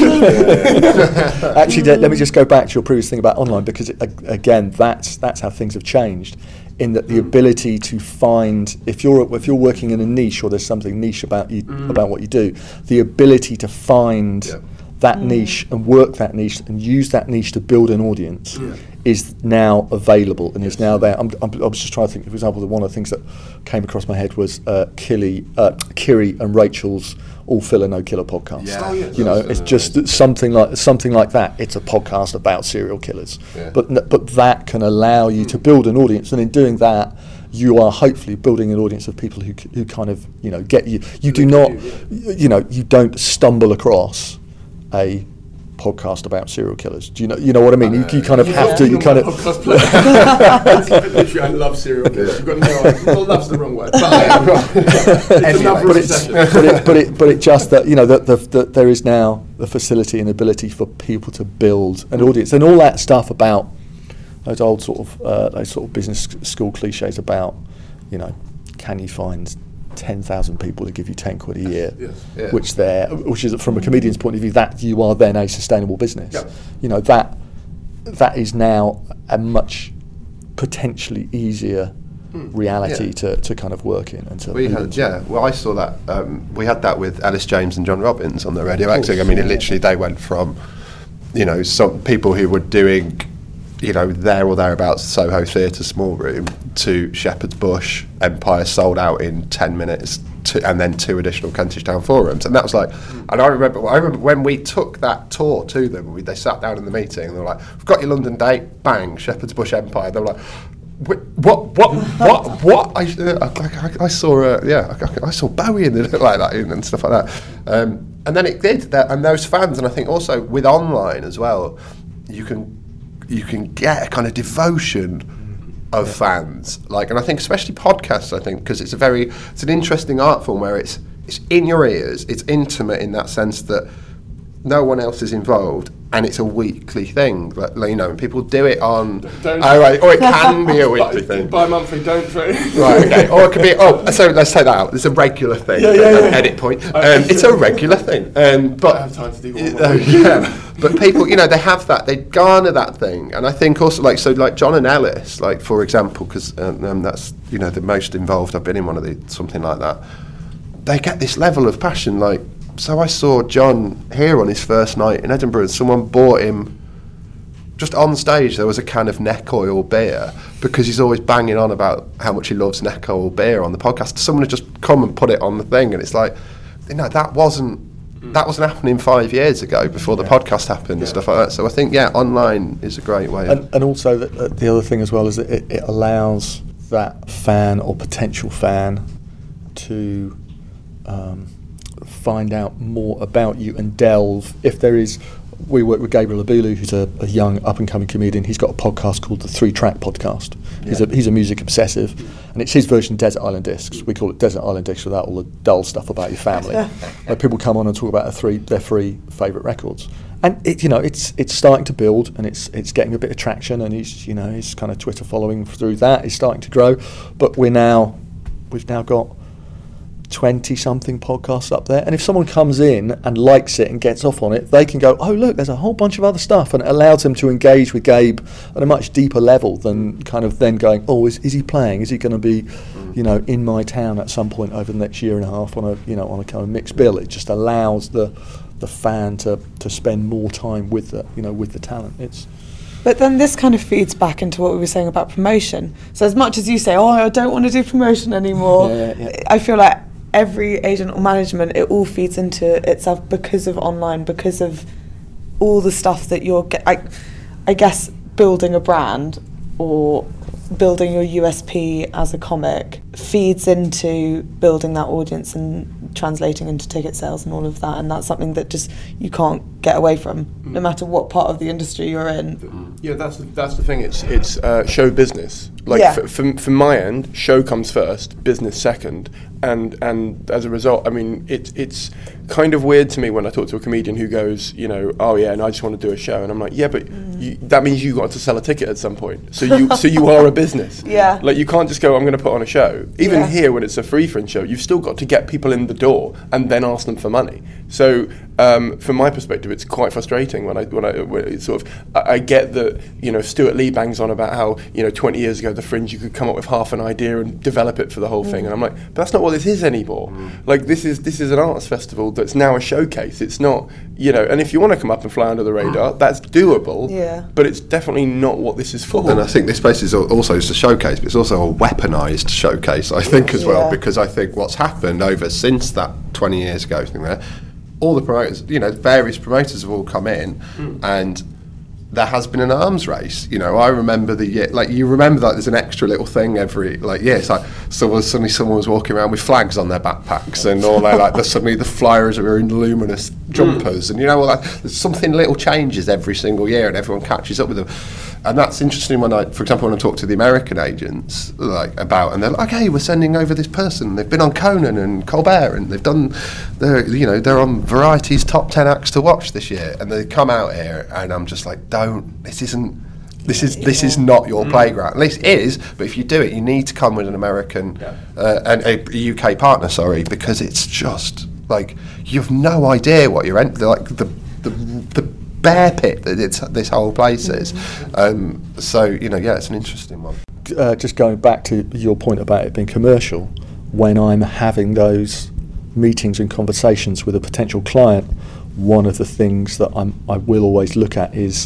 yeah, yeah. Actually, let me just go back to your previous thing about online, because it, again, that's that's how things have changed. In that the mm. ability to find, if you're if you're working in a niche or there's something niche about you mm. about what you do, the ability to find yeah. that mm. niche and work that niche and use that niche to build an audience yeah. is now available and yes. is now there. I'm, I'm, I was just trying to think, for example, that one of the things that came across my head was uh, Kiri, uh, Kiri and Rachel's All Filler No Killer podcast. Yeah. Oh, yes. You know, it's just amazing. something like something like that. It's a podcast about serial killers, yeah. but but that can allow you mm. to build an audience, and in doing that, you are hopefully building an audience of people who who kind of you know get you. You do not, you, yeah. you know, you don't stumble across a podcast about serial killers. Do you know? You know what I mean? Uh, you, you kind of yeah. have yeah. to. You kind of. Literally, I love serial killers. You've got no idea. Well, love's the wrong word. But, um, anyway, but, it's, but it, but it, but it just that you know that the, the, there is now the facility and ability for people to build an audience, and all that stuff about those old sort of uh, those sort of business school cliches about, you know, can you find ten thousand people to give you ten quid a year, yes. yeah. which they're, which is from a comedian's point of view, that you are then a sustainable business. Yep. You know, that that is now a much potentially easier mm. reality yeah. to, to kind of work in. And to we had, yeah, well, I saw that, um, we had that with Ellis James and John Robbins on the Radio X. I mean, it literally, they went from, you know, some people who were doing, you know, there or thereabouts Soho Theatre small room to Shepherd's Bush Empire sold out in ten minutes to, and then two additional Kentish Town forums, and that was like mm. and I remember I remember when we took that tour to them, we, they sat down in the meeting and they were like, we've got your London date, bang, Shepherd's Bush Empire. They were like, what what what what I, I, I saw uh, yeah I, I saw Bowie in it like that and stuff like that, um, and then it did that, and those fans, and I think also with online as well, you can you can get a kind of devotion of yeah. fans, like, and I think especially podcasts, I think, because it's a very, it's an interesting art form where it's it's in your ears, it's intimate in that sense that no one else is involved, and it's a weekly thing. Like, you know, and people do it on, don't oh, right, or it can be a weekly thing. Bi-monthly, don't right, okay, or it could be, oh, so let's take that out. It's a regular thing. Yeah, yeah, yeah. Edit point. Um, it's a regular thing. Um, but I have time to do one uh, yeah. But people, you know, they have that, they garner that thing, and I think also, like, so, like John and Ellis, like, for example, because um, um, that's, you know, the most involved I've been in one of the something like that. They get this level of passion, like. So I saw John here on his first night in Edinburgh, and someone bought him, just on stage, there was a can of neck oil beer, because he's always banging on about how much he loves neck oil beer on the podcast. Someone had just come and put it on the thing, and it's like, you know, that wasn't, mm. that wasn't happening five years ago before the yeah. podcast happened yeah. and stuff like that. So I think, yeah, online is a great way. And, and also the, uh, the other thing as well is that it, it allows that fan or potential fan to um, find out more about you and delve. If there is, we work with Gabriel Abulu, who's a, a young up-and-coming comedian. He's got a podcast called the Three Track Podcast. Yeah. He's a he's a music obsessive, and it's his version of Desert Island Discs. We call it Desert Island Discs without all the dull stuff about your family. Where people come on and talk about their three their three favourite records, and it you know it's it's starting to build, and it's it's getting a bit of traction, and he's you know his kind of Twitter following through that is starting to grow. But we're now we've now got twenty something podcasts up there, and if someone comes in and likes it and gets off on it, they can go, oh look, there's a whole bunch of other stuff, and it allows them to engage with Gabe at a much deeper level than kind of then going, oh, is, is he playing, is he going to be you know in my town at some point over the next year and a half on a you know on a kind of mixed bill. It just allows the the fan to to spend more time with the you know with the talent. It's But then this kind of feeds back into what we were saying about promotion. So as much as you say, oh, I don't want to do promotion anymore, yeah, yeah. I feel like every agent or management, it all feeds into itself because of online, because of all the stuff that you're, ge- I, I guess, building a brand or building your U S P as a comic feeds into building that audience and translating into ticket sales and all of that, and that's something that just you can't get away from, mm. no matter what part of the industry you're in. Yeah, that's the, that's the thing. It's it's uh, show business. Like yeah. f- from from my end, show comes first, business second, and and as a result, I mean, it's it's kind of weird to me when I talk to a comedian who goes, you know, oh yeah, and I just want to do a show, and I'm like, yeah, but mm. you, that means you got to sell a ticket at some point. So you so you are a business. Yeah. Like you can't just go, I'm going to put on a show. Even yeah. here, when it's a free fringe show, you've still got to get people in the door and then ask them for money. So um, from my perspective, it's quite frustrating when I when I when it's sort of I, I get that, you know, Stuart Lee bangs on about how, you know, twenty years ago the fringe you could come up with half an idea and develop it for the whole mm. thing, and I'm like, but that's not what this is anymore. Mm. Like this is this is an arts festival that's now a showcase. It's not, you know, and if you want to come up and fly under the radar, that's doable. Yeah. But it's definitely not what this is for. And I think this space is also just a showcase, but it's also a weaponised showcase, I think, as yeah. well, because I think what's happened over since that twenty years ago thing there, all the promoters, you know, various promoters have all come in, mm. and there has been an arms race. You know, I remember the year, like you remember that there's an extra little thing every like year. It's like someone suddenly someone was walking around with flags on their backpacks, and all they like the, suddenly the flyers are in luminous jumpers, mm. and you know, well, like, there's something little changes every single year, and everyone catches up with them. And that's interesting when I, for example, when I talk to the American agents, like about, and they're like, okay, we're sending over this person. They've been on Conan and Colbert, and they've done, they're, you know, they're on Variety's top ten acts to watch this year. And they come out here, and I'm just like, don't, this isn't, this is this is not your mm. playground. At least it is, but if you do it, you need to come with an American, yeah. uh, and a U K partner, sorry, because it's just like you've no idea what you're in, like the the the. bear pit that it's, this whole place is. Um, so, you know, yeah, it's an interesting one. Uh, just going back to your point about it being commercial, when I'm having those meetings and conversations with a potential client, one of the things that I'm, I will always look at is,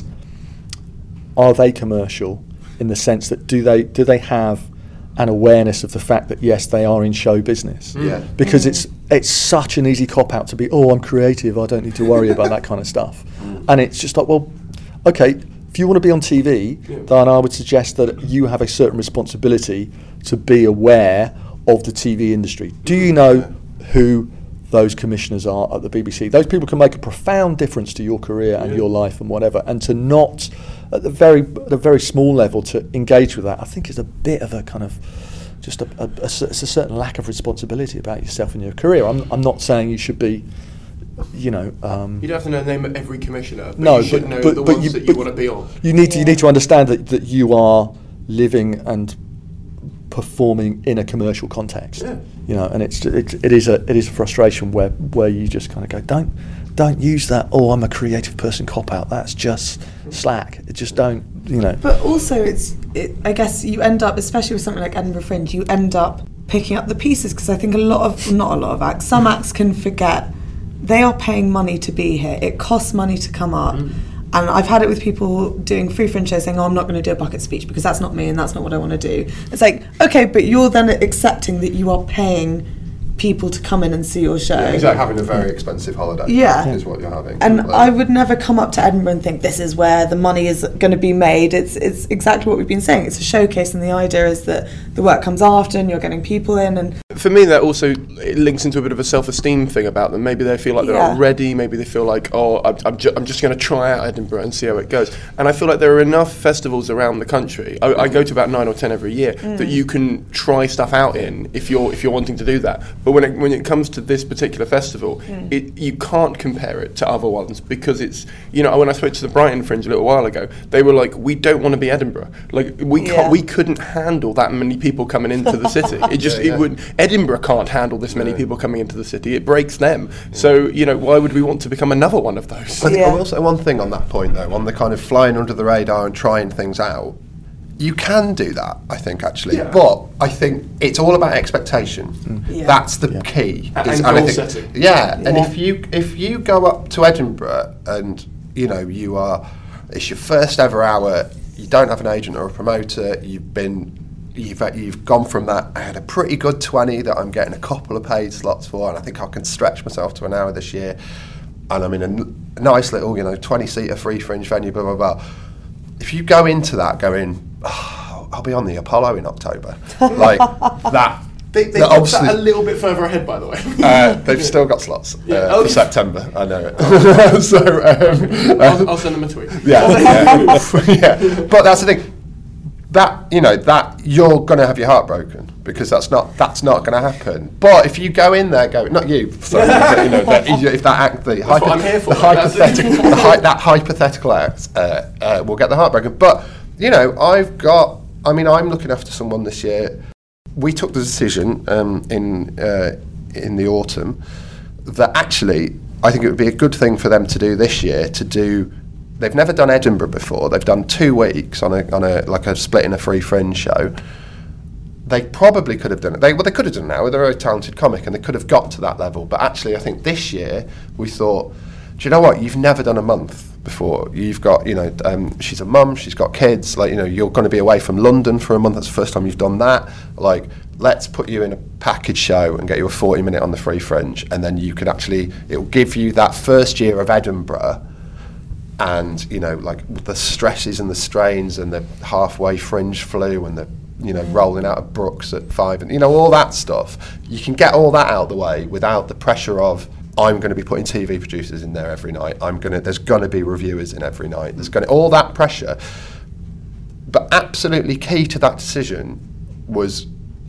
are they commercial in the sense that do they do they have an awareness of the fact that yes, they are in show business? Yeah. Because it's it's such an easy cop out to be, oh, I'm creative, I don't need to worry about that kind of stuff. And it's just like, well, okay, if you want to be on T V, yeah. then I would suggest that you have a certain responsibility to be aware of the T V industry. Do you know who those commissioners are at the B B C? Those people can make a profound difference to your career and yeah. your life and whatever. And to not, at the very at a very small level, to engage with that, I think is a bit of a kind of just a, a, a, it's a certain lack of responsibility about yourself and your career. I'm I'm not saying you should be, you know. Um, you don't have to know the name of every commissioner, but no, you should but, know but, the but ones you, that but you want to be on. You need to yeah. you need to understand that, that you are living and performing in a commercial context. Yeah. You know, and it's it, it is a it is a frustration where where you just kind of go, don't don't use that, oh, I'm a creative person cop out. That's just slack. It just don't, you know. But also it's it, I guess you end up, especially with something like Edinburgh Fringe, you end up picking up the pieces, because I think a lot of not a lot of acts, some acts can forget they are paying money to be here. It costs money to come up. Mm. And I've had it with people doing free fringe shows saying, oh, I'm not going to do a bucket speech because that's not me and that's not what I want to do. It's like, okay, but you're then accepting that you are paying people to come in and see your show. Yeah, exactly. Having a very expensive holiday yeah. is what you're having. And like, I would never come up to Edinburgh and think this is where the money is going to be made. It's it's exactly what we've been saying. It's a showcase, and the idea is that the work comes after and you're getting people in. And for me, that also it links into a bit of a self-esteem thing about them. Maybe they feel like they're yeah. not ready. Maybe they feel like, oh, I'm, I'm, ju- I'm just going to try out Edinburgh and see how it goes. And I feel like there are enough festivals around the country. I, I go to about nine or ten every year mm. that you can try stuff out in if you're if you're wanting to do that. But when it when it comes to this particular festival, mm. it you can't compare it to other ones, because it's, you know, when I spoke to the Brighton Fringe a little while ago, they were like, we don't want to be Edinburgh. Like we can't, yeah. we couldn't handle that many people coming into the city. It just yeah, yeah. it would Edinburgh can't handle this many yeah. people coming into the city. It breaks them. Yeah. So, you know, why would we want to become another one of those? I think yeah. I will say one thing on that point though, on the kind of flying under the radar and trying things out. You can do that, I think, actually, yeah. but I think it's all about expectation. Mm. Yeah. That's the yeah. key. And, is, and and goal think, setting. Yeah. yeah, and if you if you go up to Edinburgh and you know you are, it's your first ever hour. You don't have an agent or a promoter. You've been, you've you've gone from that. I had a pretty good twenty that I'm getting a couple of paid slots for, and I think I can stretch myself to an hour this year. And I'm in a n- nice little, you know, twenty seater free fringe venue. Blah blah blah. If you go into that going, oh, I'll be on the Apollo in October, like that They, they No, got obviously- that a little bit further ahead, by the way. Uh, they've still got slots uh, Yeah. Oh, for yeah. September. I know it. so um, I'll, I'll send them a tweet. yeah, yeah, yeah. But that's the thing. That you know that you're going to have your heart broken because that's not that's not going to happen. But if you go in there, go not you. Sorry, but, you know that, if that act, the, what I'm here for, the hypothetical, the hy- that hypothetical act uh, uh, will get the heart broken. But you know, I've got. I mean, I'm looking after someone this year. We took the decision um, in uh, in the autumn that actually I think it would be a good thing for them to do this year. To do, they've never done Edinburgh before. They've done two weeks on a on a like a split in a free fringe show. They probably could have done it. They well, they could have done it now. They're a very talented comic, and they could have got to that level. But actually, I think this year we thought, do you know what? You've never done a month before. You've got, you know, um, she's a mum, she's got kids, like, you know, you're going to be away from London for a month. That's the first time you've done that. Like, let's put you in a package show and get you a forty minute on the free fringe, and then you can actually, it'll give you that first year of Edinburgh and, you know, like the stresses and the strains and the halfway fringe flu and the, you know, rolling out of Brooks at five and, you know, all that stuff. You can get all that out of the way without the pressure of, I'm going to be putting T V producers in there every night. I'm going to. There's going to be reviewers in every night. There's going to all that pressure. But absolutely key to that decision was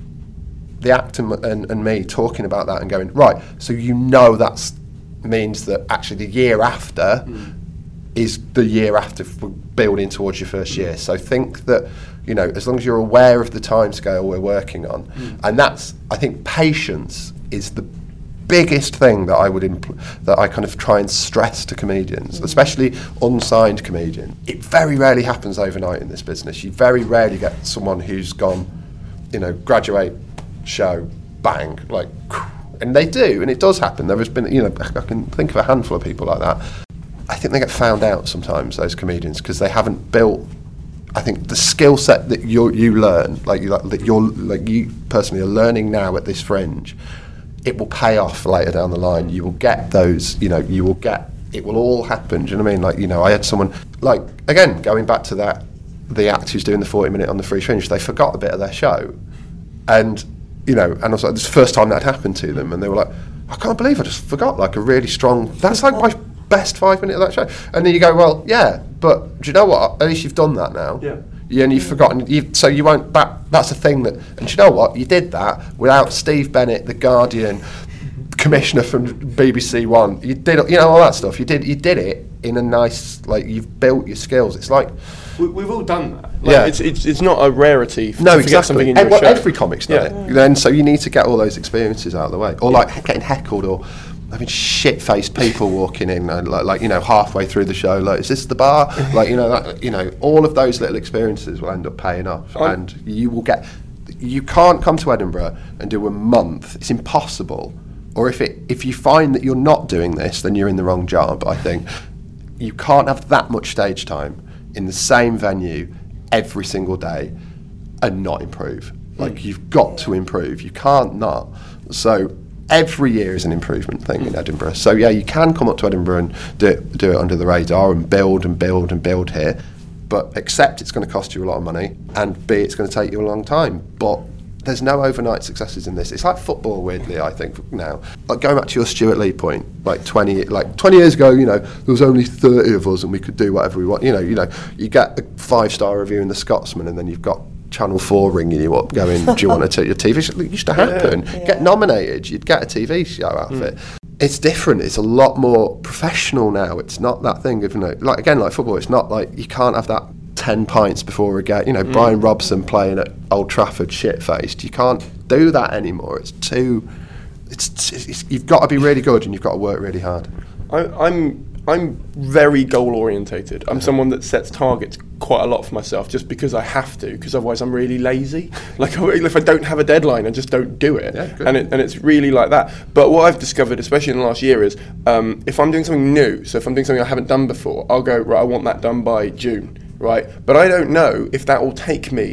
the actor and, and me talking about that and going, right. So you know that means that actually the year after mm. is the year after building towards your first year. So think that, you know, as long as you're aware of the timescale we're working on, mm. and that's, I think, patience is the biggest thing that I would impl- that I kind of try and stress to comedians, especially unsigned comedians. It very rarely happens overnight in this business. You very rarely get someone who's gone, you know, graduate, show, bang, like, and they do, and it does happen. There has been, you know, I can think of a handful of people like that. I think they get found out sometimes, those comedians, because they haven't built, I think, the skill set that you you learn, like you like that you're like you personally are learning now at this fringe. It will pay off later down the line. You will get those, you know, you will get, it will all happen. Do you know what I mean? Like, you know, I had someone, like, again, going back to that, the act who's doing the forty minute on the free fringe, they forgot a bit of their show. And, you know, and I was like, this is the first time that happened to them. And they were like, I can't believe I just forgot, like, a really strong, that's like my best five minute of that show. And then you go, well, yeah, but do you know what? At least you've done that now. Yeah. Yeah, and you've forgotten, you've, so you won't, that, that's a thing that, and you know what, you did that without Steve Bennett, the Guardian commissioner from B B C One, you did, you know, all that stuff, you did you did it in a nice, like, you've built your skills, it's like... We, we've all done that. Like, yeah. It's, it's it's not a rarity f- no, to exactly. forget something in and, your well, show. Every comic's done yeah. it. Then, so you need to get all those experiences out of the way. Or, like, getting heckled, or having shit-faced people walking in, and like, like, you know, halfway through the show, like, is this the bar? Like, you know, that, you know, all of those little experiences will end up paying off, I'm and you will get. You can't come to Edinburgh and do a month. It's impossible. Or if it if you find that you're not doing this, then you're in the wrong job. I think you can't have that much stage time in the same venue every single day and not improve. Like, you've got to improve. You can't not. So. Every year is an improvement thing in Edinburgh. So yeah, you can come up to Edinburgh and do it, do it under the radar and build and build and build here, but accept it's going to cost you a lot of money, and B, it's going to take you a long time. But there's no overnight successes in this. It's like football, weirdly, I think, now. Like, going back to your Stuart Lee point, like twenty, like twenty years ago, you know, there was only thirty of us and we could do whatever we want. You know, you know, you get a five-star review in The Scotsman, and then you've got Channel four ringing you up going, do you want to take your T V show? It used to happen. Yeah. Yeah. Get nominated, you'd get a T V show out mm. of it. It's different. It's a lot more professional now. It's not that thing of, you know, like, again, like football, it's not like, you can't have that ten pints before a game. You know, mm. Brian Robson playing at Old Trafford shit-faced. You can't do that anymore. It's too, it's, it's, it's you've got to be really good and you've got to work really hard. I, I'm I'm very goal orientated. I'm someone that sets targets quite a lot for myself just because I have to, because otherwise I'm really lazy. Like, if I don't have a deadline, I just don't do it. Yeah, and it and it's really like that. But what I've discovered, especially in the last year, is um, if I'm doing something new, so if I'm doing something I haven't done before, I'll go, right, I want that done by June, right? But I don't know if that will take me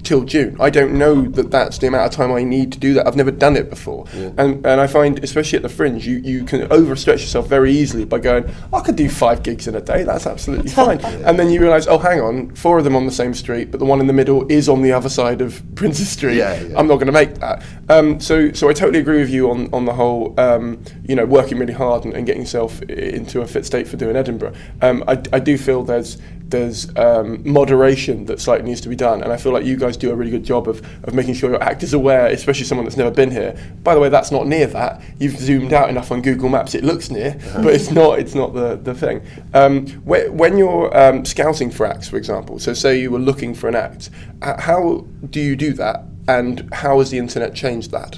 till June. I don't know that that's the amount of time I need to do that. I've never done it before. Yeah. And and I find, especially at the Fringe, you, you can overstretch yourself very easily by going, I could do five gigs in a day, that's absolutely fine. Yeah. And then you realise, oh, hang on, four of them on the same street, but the one in the middle is on the other side of Princes Street. Yeah, yeah. I'm not going to make that. Um, so so I totally agree with you on, on the whole, um, you know, working really hard and, and getting yourself into a fit state for doing Edinburgh. Um, I, I do feel there's there's um, moderation that slightly needs to be done, and I feel like you guys do a really good job of, of making sure your act is aware, especially someone that's never been here. By the way, that's not near that. You've zoomed out enough on Google Maps, it looks near, uh-huh. but it's not It's not the, the thing. Um, wh- when you're um, scouting for acts, for example, so say you were looking for an act, uh, how do you do that, and how has the internet changed that,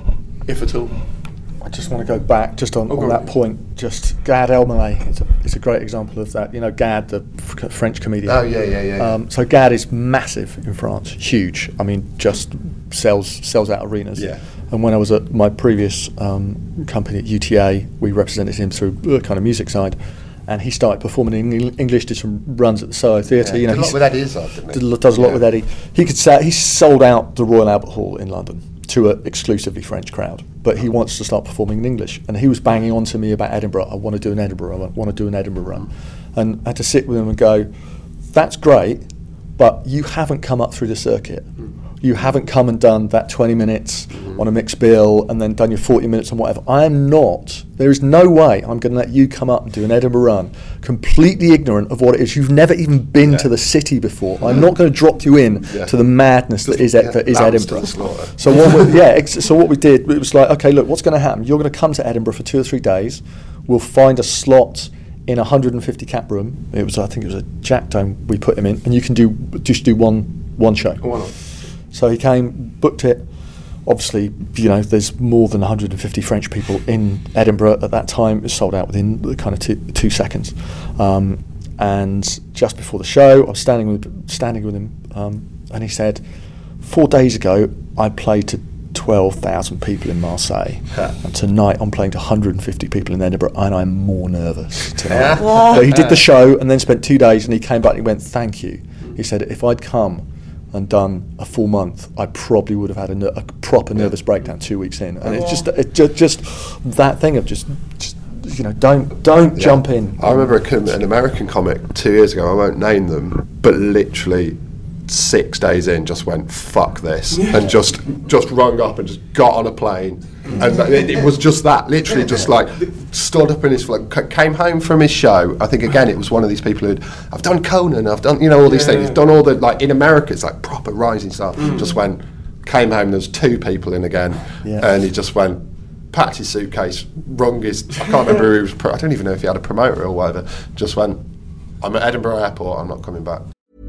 if at all? I just want to go back just on, oh, on that point. Just Gad Elmaleh is a, is a great example of that. You know, Gad, the f- French comedian. Oh yeah, yeah, yeah. Um, so Gad is massive in France, huge. I mean, just sells sells out arenas. Yeah. And when I was at my previous um, company at U T A, we represented him through the kind of music side, and he started performing in English, did some runs at the Soho Theatre. Yeah, you know, did a lot with Eddie Izzard, didn't he? Does a lot yeah. with Eddie. He could say, he sold out the Royal Albert Hall in London to an exclusively French crowd, but he wants to start performing in English, and he was banging on to me about Edinburgh. I want to do an Edinburgh, I want to do an Edinburgh run, and I had to sit with him and go, that's great, but you haven't come up through the circuit. You haven't come and done that twenty minutes mm-hmm. on a mixed bill and then done your forty minutes on whatever. I am not, there is no way I'm going to let you come up and do an Edinburgh run completely ignorant of what it is. You've never even been yeah. to the city before. I'm not going to drop you in yeah. to the madness that is, yeah, that is Edinburgh. So what we, yeah, ex- so what we did, it was like, okay, look, what's going to happen? You're going to come to Edinburgh for two or three days. We'll find a slot in a one hundred fifty cap room. It was, I think it was a Jack Dome we put him in, and you can do just do one one show. Why not? So he came, booked it. Obviously, you know, there's more than one hundred fifty French people in Edinburgh at that time. It was sold out within the kind of two, two seconds. Um, and just before the show, I was standing with standing with him, um, and he said, four days ago, I played to twelve thousand people in Marseille, and tonight I'm playing to one hundred fifty people in Edinburgh, and I'm more nervous tonight. So he did the show and then spent two days, and he came back and he went, thank you. He said, if I'd come and done a full month, I probably would have had a, ner- a proper nervous breakdown two weeks in. And it's just it just, just that thing of just, just you know, don't don't yeah. jump in. I remember a com- an American comic two years ago, I won't name them, but literally six days in just went, fuck this, yeah. and just just rung up and just got on a plane. And it, it was just that, literally just like stood up in his flight, c- came home from his show. I think again it was one of these people who'd, I've done Conan, I've done, you know, all these yeah. things, he's done all the, like in America it's like proper rising stuff. Mm. Just went, came home, there's two people in again, yeah. and he just went, packed his suitcase, rung his, I can't remember who he was, pro- I don't even know if he had a promoter or whatever, just went, I'm at Edinburgh Airport, I'm not coming back.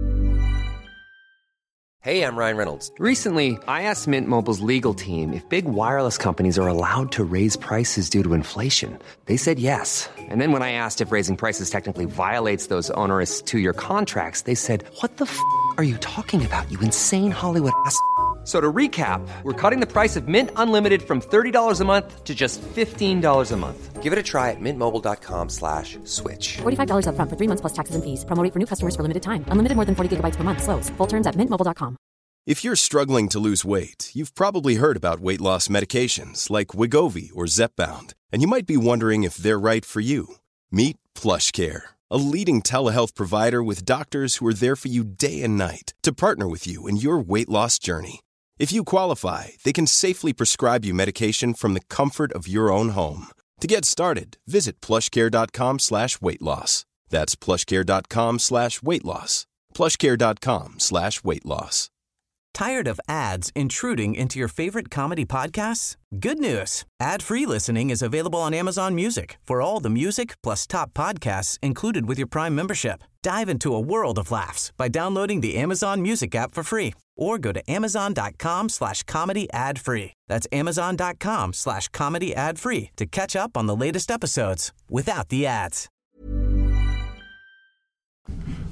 Hey, I'm Ryan Reynolds. Recently, I asked Mint Mobile's legal team if big wireless companies are allowed to raise prices due to inflation. They said yes. And then when I asked if raising prices technically violates those onerous two-year contracts, they said, what the f*** are you talking about, you insane Hollywood ass f- So to recap, we're cutting the price of Mint Unlimited from thirty dollars a month to just fifteen dollars a month. Give it a try at mintmobile.com slash switch. forty-five dollars up front for three months plus taxes and fees. Promo rate for new customers for limited time. Unlimited more than forty gigabytes per month. Slows full terms at mint mobile dot com. If you're struggling to lose weight, you've probably heard about weight loss medications like Wegovy or Zepbound, and you might be wondering if they're right for you. Meet PlushCare, a leading telehealth provider with doctors who are there for you day and night to partner with you in your weight loss journey. If you qualify, they can safely prescribe you medication from the comfort of your own home. To get started, visit plushcare.com slash weight loss. That's plushcare.com slash weight loss. plushcare.com slash weight loss. Tired of ads intruding into your favorite comedy podcasts? Good news. Ad-free listening is available on Amazon Music for all the music plus top podcasts included with your Prime membership. Dive into a world of laughs by downloading the Amazon Music app for free or go to amazon.com slash comedy ad free. That's amazon.com slash comedy ad free to catch up on the latest episodes without the ads.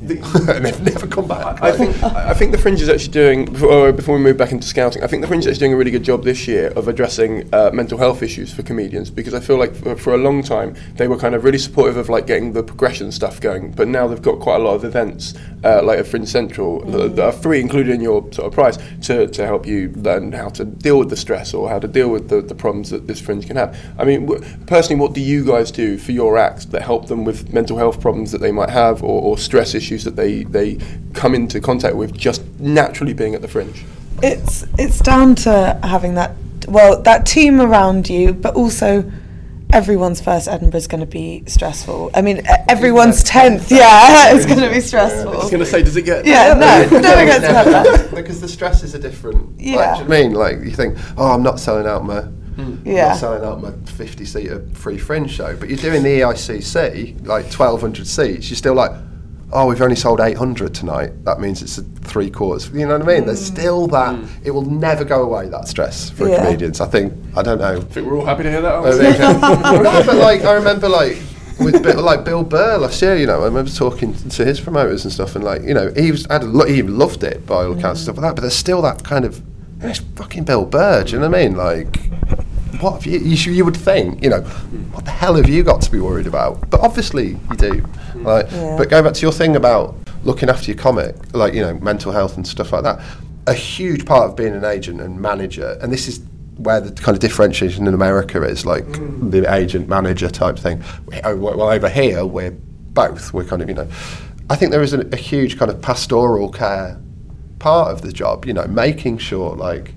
and they've never come back. I, I think I think the Fringe is actually doing, before, before we move back into scouting, I think the Fringe is actually doing a really good job this year of addressing uh, mental health issues for comedians, because I feel like for, for a long time they were kind of really supportive of like getting the progression stuff going, but now they've got quite a lot of events uh, like at Fringe Central mm. that, that are free, included in your sort of price, to, to help you learn how to deal with the stress or how to deal with the, the problems that this Fringe can have. I mean, w- personally, what do you guys do for your acts that help them with mental health problems that they might have, or, or stress issues that they, they come into contact with just naturally being at the Fringe? It's it's down to having that, well, that team around you, but also everyone's first Edinburgh is going to be stressful. I mean, everyone's tenth, yeah, it's going to be stressful. I was going to say, does it get... Yeah, no, no, it gets better. Because the stresses are different. Yeah. Like, do you know what I mean? Like, you think, oh, I'm not selling out my... Mm. Yeah. Not selling out my fifty-seater free Fringe show, but you're doing the E I C C, like twelve hundred seats, you're still like, oh, we've only sold eight hundred tonight, that means it's a three quarters, you know what I mean? Mm. There's still that, mm. it will never go away, that stress for yeah. comedians. I think, I don't know. I think we're all happy to hear that. No, but like, I remember like, with Bill, like Bill Burr last year, you know, I remember talking to his promoters and stuff, and like, you know, he was, had a lo- he loved it by all accounts mm. and stuff like that, but there's still that kind of, it's fucking Bill Burr, do you know what I mean? Like, what have you, you, sh- you would think, you know, what the hell have you got to be worried about? But obviously you do. Like, yeah. But going back to your thing about looking after your comic, like, you know, mental health and stuff like that, a huge part of being an agent and manager, and this is where the kind of differentiation in America is, like mm. the agent manager type thing. Well, over here we're both. We're kind of, you know, I think there is a, a huge kind of pastoral care part of the job, you know, making sure, like,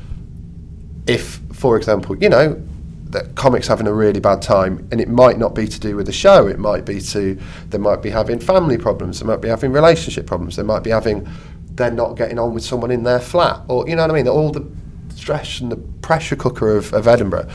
if, for example, you know, that comics having a really bad time, and it might not be to do with the show, it might be to, they might be having family problems, they might be having relationship problems, they might be having, they're not getting on with someone in their flat, or, you know what I mean, all the stress and the pressure cooker of, of Edinburgh.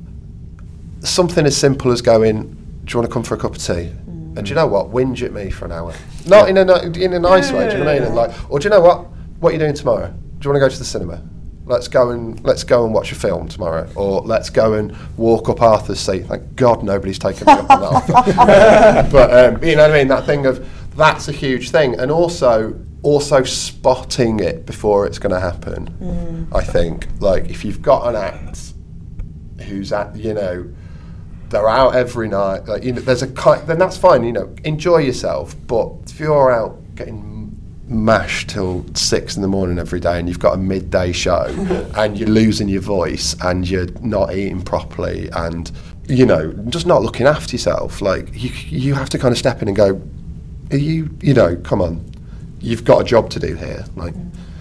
Something as simple as going, do you want to come for a cup of tea? Mm. And do you know what, whinge at me for an hour. Not in a, in a nice way, do you know what I mean? And like, or do you know what, what are you doing tomorrow? Do you want to go to the cinema? Let's go and let's go and watch a film tomorrow, or let's go and walk up Arthur's seat. Thank God nobody's taken me up on that. But um, you know what I mean. That thing of that's a huge thing, and also also spotting it before it's going to happen. Mm. I think, like, if you've got an act who's at, you know, they're out every night, like, you know, there's a kind, then that's fine. You know, enjoy yourself. But if you're out getting mashed till six in the morning every day, and you've got a midday show, and you're losing your voice, and you're not eating properly, and, you know, just not looking after yourself, like, you you have to kind of step in and go, are you, you know, come on, you've got a job to do here, like,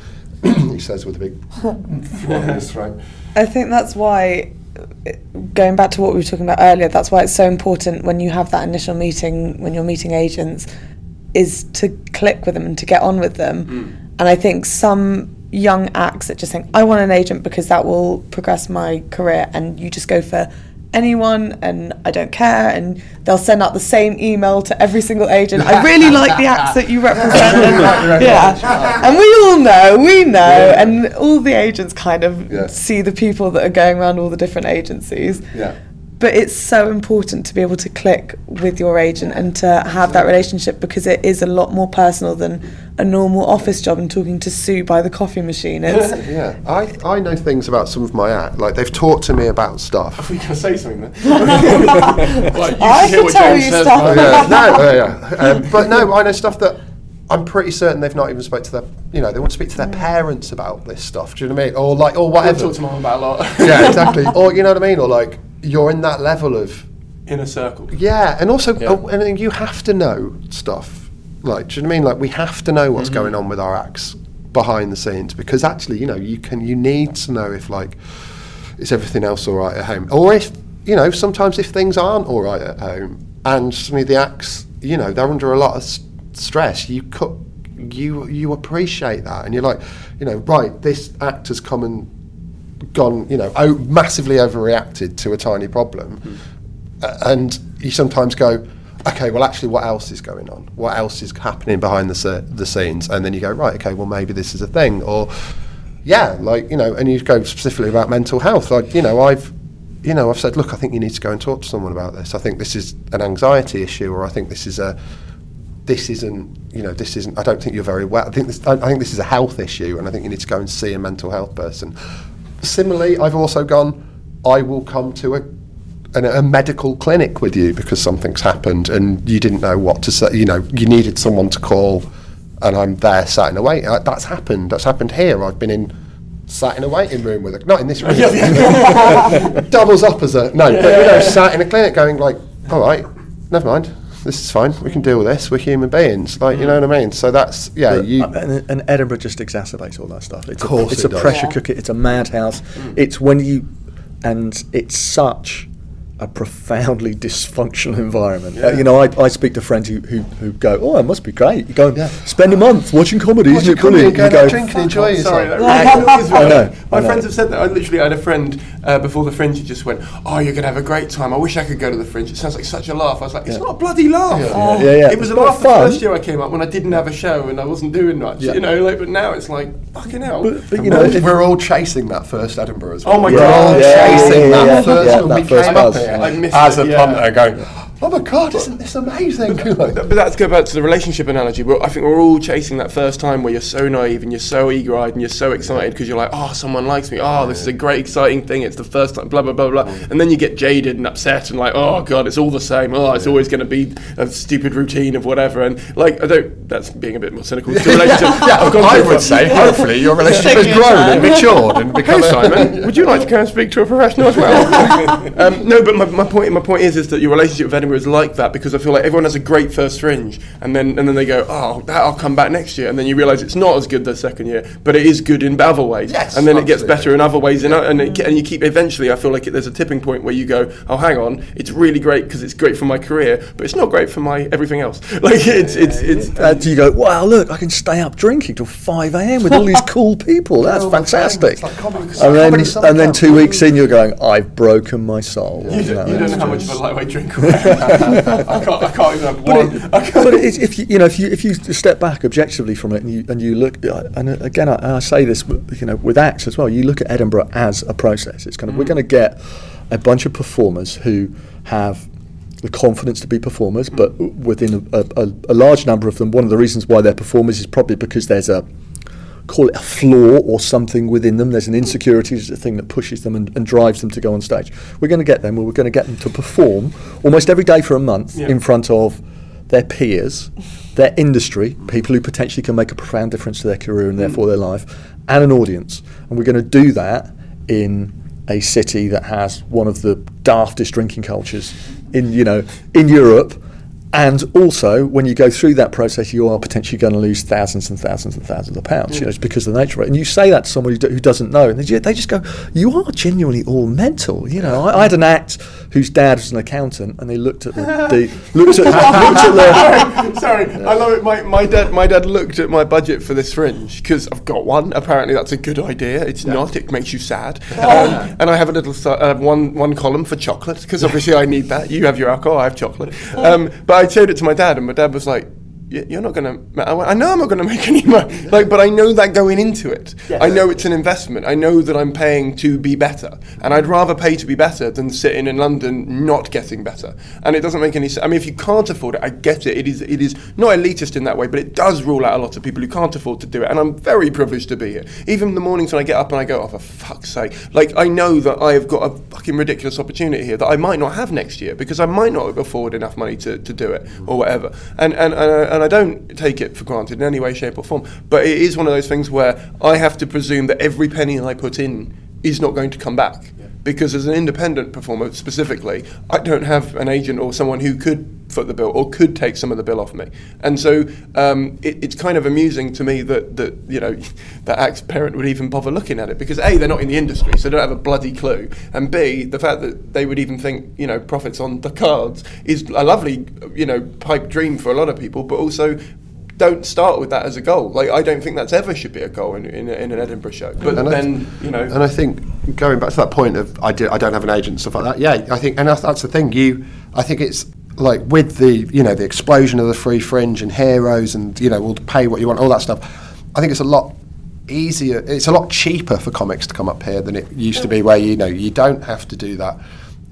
he says with a big flaw in his throat. I think that's why, going back to what we were talking about earlier, that's why it's so important when you have that initial meeting, when you're meeting agents, is to click with them and to get on with them. Mm. And I think some young acts that just think, I want an agent because that will progress my career, and you just go for anyone and I don't care, and they'll send out the same email to every single agent. I really like the acts that you represent. And, yeah, and we all know, we know, yeah. And all the agents kind of yeah. see the people that are going around all the different agencies. Yeah. But it's so important to be able to click with your agent and to have that relationship, because it is a lot more personal than a normal office job and talking to Sue by the coffee machine. It's yeah, I, I know things about some of my act. Like, they've talked to me about stuff. Are we going to say something then? Well, you I can tell you says, stuff. Oh, yeah. No, oh, yeah. Um, but no, I know stuff that I'm pretty certain they've not even spoke to their, you know, they want to speak to their parents about this stuff. Do you know what I mean? Or like, or whatever. I talk to mum about a lot. Yeah, exactly. Or, you know what I mean? Or like, you're in that level of inner circle. Yeah, and also, yeah. uh, and you have to know stuff. Like, do you know what I mean? Like, we have to know what's mm-hmm. going on with our acts behind the scenes, because actually, you know, you can, you need to know if, like, is everything else all right at home, or if, you know, sometimes if things aren't all right at home, and suddenly the acts, you know, they're under a lot of s- stress. You cut, you you appreciate that, and you're like, you know, right, this act has come and gone, you know, o- massively overreacted to a tiny problem, mm. uh, and you sometimes go, okay, well, actually, what else is going on? What else is happening behind the se- the scenes? And then you go, right, okay, well, maybe this is a thing, or yeah, like, you know, and you go specifically about mental health. Like, you know, I've, you know, I've said, look, I think you need to go and talk to someone about this. I think this is an anxiety issue, or I think this is a, this isn't, you know, this isn't, I don't think you're very well. I think this, I, I think this is a health issue, and I think you need to go and see a mental health person. Similarly, I've also gone, I will come to a, an, a medical clinic with you because something's happened and you didn't know what to say, you know, you needed someone to call, and I'm there sat in a wait. Uh, that's happened. That's happened here. I've been in, sat in a waiting room with a, not in this room. Doubles up as a, no, but you know, sat in a clinic going like, all right, never mind. This is fine. We can deal with this. We're human beings, like, you know what I mean. So that's yeah. But, you and, and Edinburgh just exacerbates all that stuff. It's of course, a, it's it a does. pressure Yeah. cooker. It's a madhouse. Mm. It's when you, and it's such a profoundly dysfunctional environment. Yeah. Uh, you know, I, I speak to friends who, who who go, oh, it must be great. You go and yeah. spend a month watching comedy, watching isn't it brilliant? You go, drink and enjoy yourself. Sorry, that really is I know. My I know. friends have said that. I literally had a friend uh, before the Fringe who just went, oh, you're going to have a great time. I wish I could go to the Fringe. It sounds like such a laugh. I was like, it's Yeah. not a bloody laugh. Yeah. Oh. Yeah, yeah. It was It's a not laugh the fun. first year I came up when I didn't have a show and I wasn't doing much. Yeah. You know, like, but now it's like, fucking hell. But, but you And know, we're, it- we're all chasing that first Edinburgh as well. Oh my we're God. all Yeah, chasing yeah, yeah, that yeah. first Yeah, when that we first came up buzz. here I missed as it, a yeah. punter going, oh my God, isn't this amazing? But that's go back to the relationship analogy. Well, I think we're all chasing that first time where you're so naive and you're so eager-eyed and you're so excited because you're like, oh, someone likes me. Oh, this is a great, exciting thing. It's the first time, blah, blah, blah, blah. And then you get jaded and upset and like, oh, God, it's all the same. Oh, it's always going to be a stupid routine of whatever. And like, I don't, that's being a bit more cynical. It's a relationship. Yeah, I've gone I through would a- say, hopefully, your relationship has grown and matured and become Hey a... Simon, would you like to go and speak to a professional as well? um, no, but my, my point my point is is that your relationship with Edinburgh is like that because I feel like everyone has a great first Fringe and then and then they go, oh, that, I'll come back next year, and then you realise it's not as good the second year, but it is good in other ways. Yes, and then it gets absolutely. better in other ways, and, and, it, and you keep eventually. I feel like it, there's a tipping point where you go, oh, hang on, it's really great because it's great for my career, but it's not great for my everything else. Like it's it's it's. Uh, do you go, wow, look, I can stay up drinking till five a.m. with all these cool people. That's all the time. fantastic. It's like comedy- it's and like then, comedy summer and then camp. two weeks in, you're going, I've broken my soul. You, You know, don't, you don't it's know how much of just- a lightweight drinker I am. I can't. I can't even have But, one. it, I can't. but it's, if you, you know, if you if you step back objectively from it and you and you look, and again, I, I say this, you know, with acts as well. You look at Edinburgh as a process. It's kind of we're going to get a bunch of performers who have the confidence to be performers, but within a, a, a large number of them, one of the reasons why they're performers is probably because there's a call it a flaw or something within them. There's an insecurity, there's a thing that pushes them and, and drives them to go on stage. We're going to get them, we're going to get them to perform almost every day for a month Yeah. in front of their peers, their industry, people who potentially can make a profound difference to their career and therefore their life, and an audience. And we're going to do that in a city that has one of the daftest drinking cultures in, you know, in Europe. And also, when you go through that process, you are potentially going to lose thousands and thousands and thousands of pounds. You know, it's because of the nature of it. And you say that to someone who, do, who doesn't know, and they, ju- they just go, "You are genuinely all mental." You know, I, I had an act whose dad was an accountant, and they looked at the, the looked at looked at the. Sorry, I love it. My, my dad my dad looked at my budget for this Fringe because I've got one. Apparently, that's a good idea. It's not. It makes you sad. Um, and I have a little th- uh, one one column for chocolate because obviously I need that. You have your alcohol, I have chocolate. Um, but I showed it to my dad, and my dad was like, "Y- "You're not gonna." Ma-. I went, "I know I'm not gonna make any money." Like, but I know that going into it. Yeah. I know it's an investment. I know that I'm paying to be better, and I'd rather pay to be better than sitting in London not getting better. And it doesn't make any sense. I mean, if you can't afford it, I get it. It is it is not elitist in that way, but it does rule out a lot of people who can't afford to do it. And I'm very privileged to be here. Even the mornings when I get up and I go, "Oh, for fuck's sake!" Like, I know that I have got a fucking ridiculous opportunity here that I might not have next year because I might not afford enough money to, to do it or whatever. And and and I, and I don't take it for granted in any way, shape, or form. But it is one of those things where I have to presume that every penny I put in is not going to come back. Because as an independent performer specifically, I don't have an agent or someone who could foot the bill or could take some of the bill off me. And so um, it, it's kind of amusing to me that, that you know, that Act's parent would even bother looking at it because A, they're not in the industry, so they don't have a bloody clue. And B, the fact that they would even think, you know, profits on the cards is a lovely, you know, pipe dream for a lot of people, but also don't start with that as a goal. Like, I don't think that's ever should be a goal in, in, in an Edinburgh show. But And I then, th- you know... And I think, going back to that point of, I, do, I don't have an agent and stuff like that, yeah, I think, and that's, that's the thing, you, I think it's, like, with the, you know, the explosion of the free Fringe and Heroes and, you know, we'll pay what you want, all that stuff, I think it's a lot easier, it's a lot cheaper for comics to come up here than it used to be, where, you know, you don't have to do that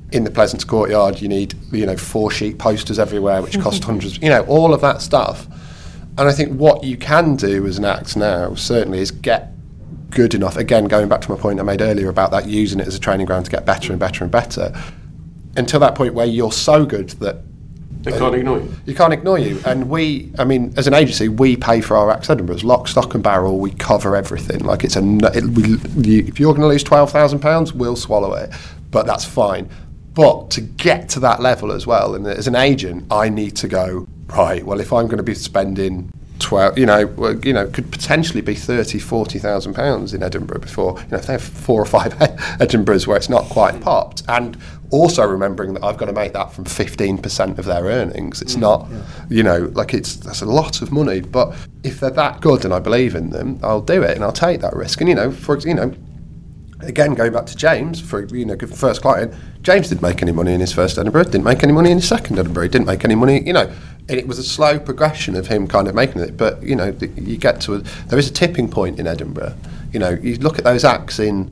in the Pleasance Courtyard, you need, you know, four sheet posters everywhere, which cost hundreds, you know, all of that stuff. And I think what you can do as an act now, certainly, is get good enough, again, going back to my point I made earlier about that, using it as a training ground to get better and better and better, until that point where you're so good that they can't ignore you. You can't ignore you. And we, I mean, as an agency, we pay for our Acts Edinburghs, lock, stock and barrel. We cover everything. Like it's a, it, we, you, if you're going to lose twelve thousand pounds, we'll swallow it. But that's fine. But to get to that level as well, and as an agent, I need to go, right, well, if I'm going to be spending twelve, you know, well, you know, could potentially be thirty, forty thousand pounds in Edinburgh before, you know, if they have four or five Edinburghs where it's not quite popped. And also remembering that I've got to make that from fifteen percent of their earnings. It's mm, not, yeah. you know, like it's, that's a lot of money. But if they're that good and I believe in them, I'll do it and I'll take that risk. And, you know, for, you know, again, going back to James, for, you know, first client, James didn't make any money in his first Edinburgh, didn't make any money in his second Edinburgh, he didn't make any money, you know, and it was a slow progression of him kind of making it. But, you know, you get to, a, there is a tipping point in Edinburgh. You know, you look at those acts in,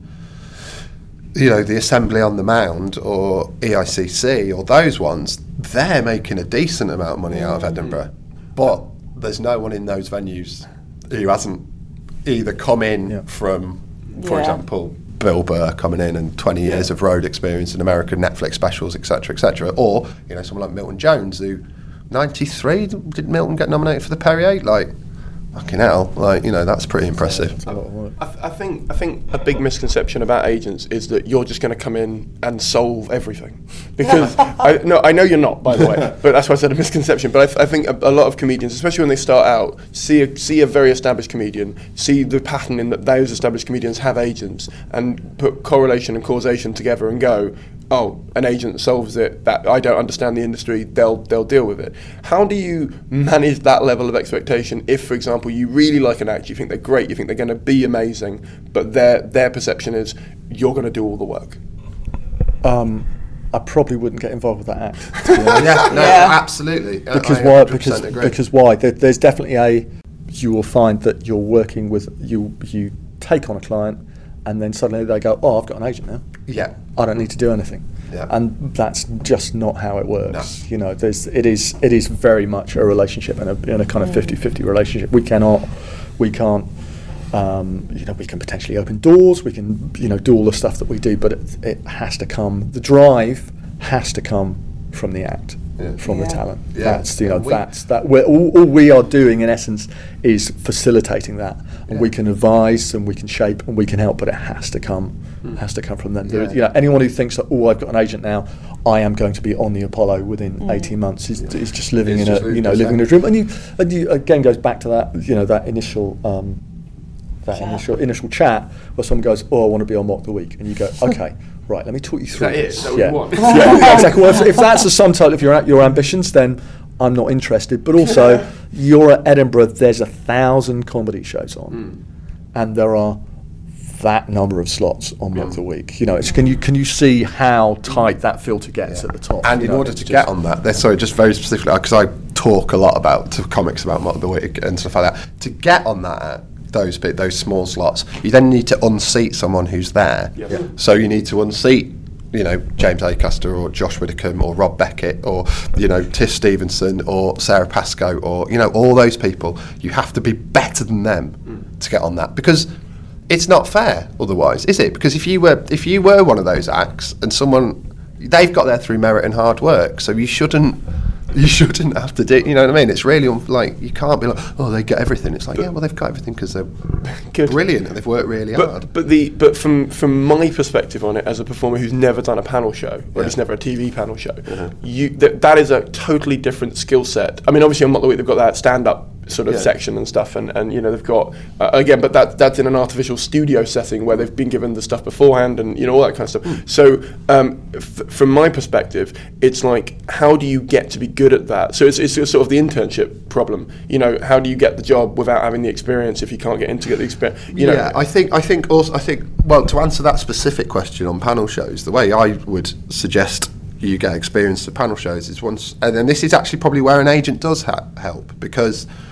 you know, the Assembly on the Mound or E I C C or those ones, they're making a decent amount of money out of Edinburgh. But there's no one in those venues who hasn't either come in yeah. from, for yeah. example, Bill Burr coming in and twenty years yeah. of road experience in American Netflix specials, et cetera, et cetera. Or, you know, someone like Milton Jones, who ninety-three, did Milton get nominated for the Perrier? Like, fucking hell, like, you know, that's pretty impressive. I, I, I think I think a big misconception about agents is that you're just going to come in and solve everything. Because, I, no, I know you're not, by the way, but that's why I said a misconception. But I, th- I think a, a lot of comedians, especially when they start out, see a, see a very established comedian, see the pattern in that those established comedians have agents, and put correlation and causation together and go, oh, an agent solves it, that I don't understand the industry, they'll they'll deal with it. How do you manage that level of expectation if, for example, you really like an act, you think they're great, you think they're going to be amazing, but their their perception is you're going to do all the work? Um, I probably wouldn't get involved with that act. To be honest. yeah, no, yeah, absolutely. Because I why? Because agree. because why? There, there's definitely a. You will find that you're working with you. You take on a client, and then suddenly they go, "Oh, I've got an agent now. Yeah, I don't need to do anything." Yeah. And that's just not how it works. No. You know, there's it is it is very much a relationship and a, and a kind of fifty-fifty relationship. We cannot, we can't. Um, you know, we can potentially open doors, we can, you know, do all the stuff that we do, but it, it has to come, the drive has to come from the act, yeah. from yeah. the talent. Yeah. That's, you know, we, that's, that, we're, all, all we are doing in essence is facilitating that. And yeah. we can advise and we can shape and we can help, but it has to come, mm. has to come from them. Yeah. You know, anyone who thinks that, oh, I've got an agent now, I am going to be on the Apollo within mm. eighteen months is, yeah. is just living it's in just a, you know, living in a dream. And you, and you, again, goes back to that, you know, that initial, um, that chat. initial initial chat where someone goes, oh, I want to be on Mock the Week, and you go, okay, right, let me talk you through that this. Is, that yeah. what yeah, exactly. Well, if, if that's the sum total of your your ambitions, then I'm not interested. But also, you're at Edinburgh. There's a thousand comedy shows on, mm. and there are that number of slots on Mock mm. the Week. You know, it's, can you can you see how tight that filter gets yeah. at the top? And in know, order to get on that, sorry, just very specifically, because I talk a lot about to comics about Mock the Week and stuff like that. To get on that. Those bit, those small slots, you then need to unseat someone who's there. Yep. Yeah. So you need to unseat, you know, James Acaster or Josh Widdicombe or Rob Beckett or, you know, Tiff Stevenson or Sarah Pascoe or, you know, all those people. You have to be better than them mm. to get on that, because it's not fair otherwise, is it? Because if you were if you were one of those acts and someone, they've got there through merit and hard work, so you shouldn't. You shouldn't have to do, you know what I mean? It's really, un- like, you can't be like, oh, they get everything. It's like, but yeah, well, they've got everything because they're good. Brilliant and they've worked really but, hard. But the but from from my perspective on it, as a performer who's never done a panel show, or yeah. it's never a T V panel show, mm-hmm. you th- that is a totally different skill set. I mean, obviously on Mock the Week they've got that stand-up sort of yeah. section and stuff, and, and you know, they've got, uh, again, but that that's in an artificial studio setting where they've been given the stuff beforehand and, you know, all that kind of stuff. Mm. So um, f- from my perspective, it's like, how do you get to be good at that? So it's, it's sort of the internship problem. You know, how do you get the job without having the experience if you can't get in to get the experience? You yeah, know? I think, I think also, I think, well, to answer that specific question on panel shows, the way I would suggest you get experience at panel shows is once, and then this is actually probably where an agent does ha- help, because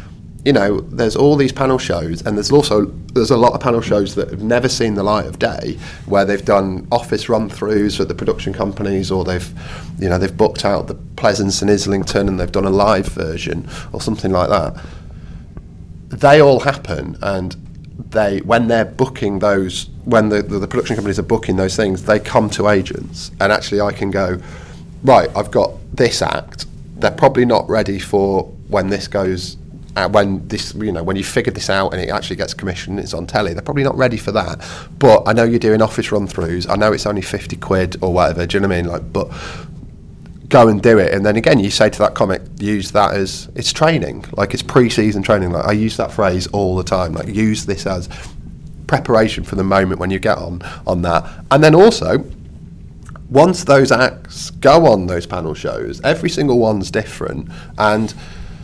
you know, there's all these panel shows, and there's also there's a lot of panel shows that have never seen the light of day, where they've done office run-throughs at the production companies, or they've, you know, they've booked out the Pleasance and Islington and they've done a live version or something like that. They all happen, and they when they're booking those, when the, the, the production companies are booking those things, they come to agents, and actually I can go, right, I've got this act. They're probably not ready for when this goes. Uh, when this, you know, when you figured this out and it actually gets commissioned, it's on telly, they're probably not ready for that. But I know you're doing office run-throughs. I know it's only fifty quid or whatever. Do you know what I mean? Like, but go and do it. And then again, you say to that comic, use that as it's training, like it's pre-season training. Like I use that phrase all the time. Like use this as preparation for the moment when you get on on that. And then also, once those acts go on those panel shows, every single one's different, and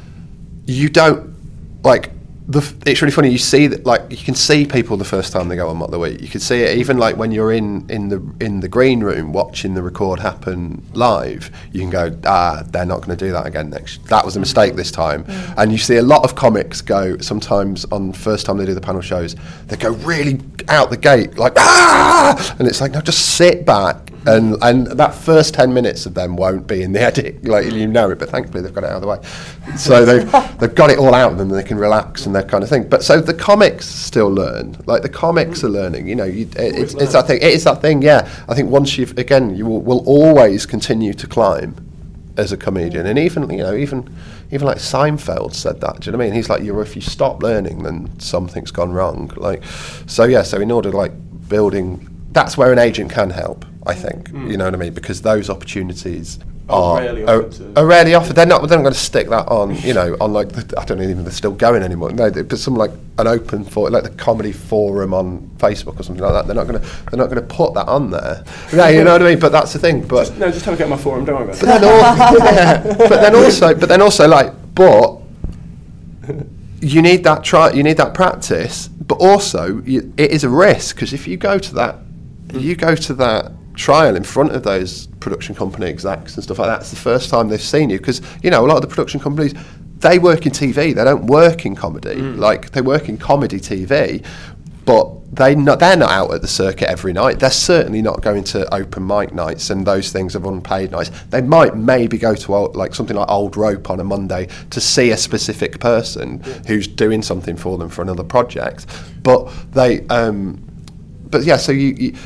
you don't, like, the, it's really funny, you see that, like, you can see people the first time they go on Mock the Week. You can see it even, like, when you're in, in the in the green room watching the record happen live, you can go, ah, they're not going to do that again next, that was a mistake this time. Mm. And you see a lot of comics go, sometimes on the first time they do the panel shows, they go really out the gate, like, ah! And it's like, no, just sit back. And and that first ten minutes of them won't be in the edit, like you know it, but thankfully they've got it out of the way. So they've, they've got it all out of them, and they can relax and that kind of thing. But so the comics still learn, like the comics are learning, you know, you, it, it's, it's that thing, it is that thing, yeah. I think once you've, again, you will, will always continue to climb as a comedian. And even, you know, even even like Seinfeld said that, do you know what I mean? He's like, you're, if you stop learning, then something's gone wrong. Like, so yeah, so in order, like, building, that's where an agent can help, I think, mm. you know what I mean? Because those opportunities are, rarely are, offered are rarely offered. They're not, they're not going to stick that on, you know, on like, the, I don't even know if they're still going anymore. No, but some like an open for like the comedy forum on Facebook or something like that. They're not going to, they're not going to put that on there. Yeah, you know what I mean? But that's the thing. But just, no, just have a get my forum. Don't worry about but then all, yeah, but then also, but then also like, but you need that try, you need that practice. But also, you, it is a risk, because if you go to that, mm. you go to that trial in front of those production company execs and stuff like that, it's the first time they've seen you, because you know a lot of the production companies, they work in T V, they don't work in comedy. Mm. Like they work in comedy T V, but they not they're not out at the circuit every night. They're certainly not going to open mic nights and those things of unpaid nights. They might maybe go to old, like something like Old Rope on a Monday to see a specific person yeah. who's doing something for them for another project. But they, um, but yeah, so you. you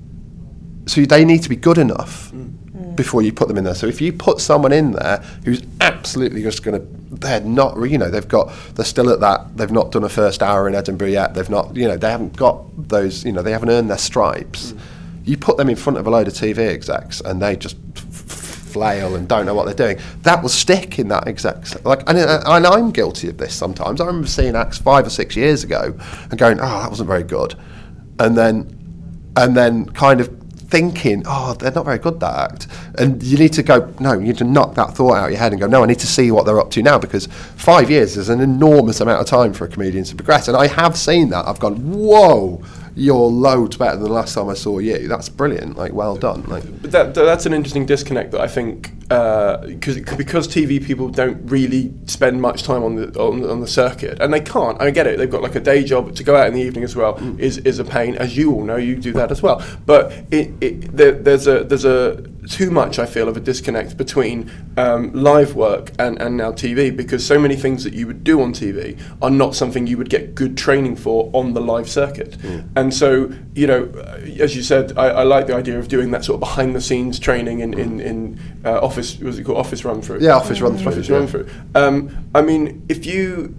So they need to be good enough mm. before you put them in there. So if you put someone in there who's absolutely just going to, they're not, you know, they've got, they're still at that, they've not done a first hour in Edinburgh yet, they've not, you know, they haven't got those, you know, they haven't earned their stripes. Mm. You put them in front of a load of T V execs and they just f- flail and don't know what they're doing. That will stick in that exec. Like, and, and I'm guilty of this sometimes. I remember seeing acts five or six years ago and going, oh, that wasn't very good. And then, and then kind of, thinking, oh, they're not very good, that act. And you need to go, no, you need to knock that thought out of your head and go, no, I need to see what they're up to now, because five years is an enormous amount of time for a comedian to progress. And I have seen that. I've gone, whoa, you're loads better than the last time I saw you. That's brilliant. Like, well done. Like, but that, that's an interesting disconnect that I think, because uh, because T V people don't really spend much time on the on, on the circuit, and they can't. I get it. They've got like a day job. To go out in the evening as well mm. is is a pain, as you all know. You do that as well. But it, it there, there's a there's a too much, I feel, of a disconnect between um, live work and, and now T V, because so many things that you would do on T V are not something you would get good training for on the live circuit. Mm. And so, you know, as you said, I, I like the idea of doing that sort of behind the scenes training in, in, in uh, office, what was it called, office run through? Yeah, office run through. Office yeah. run through. Um, I mean, if you...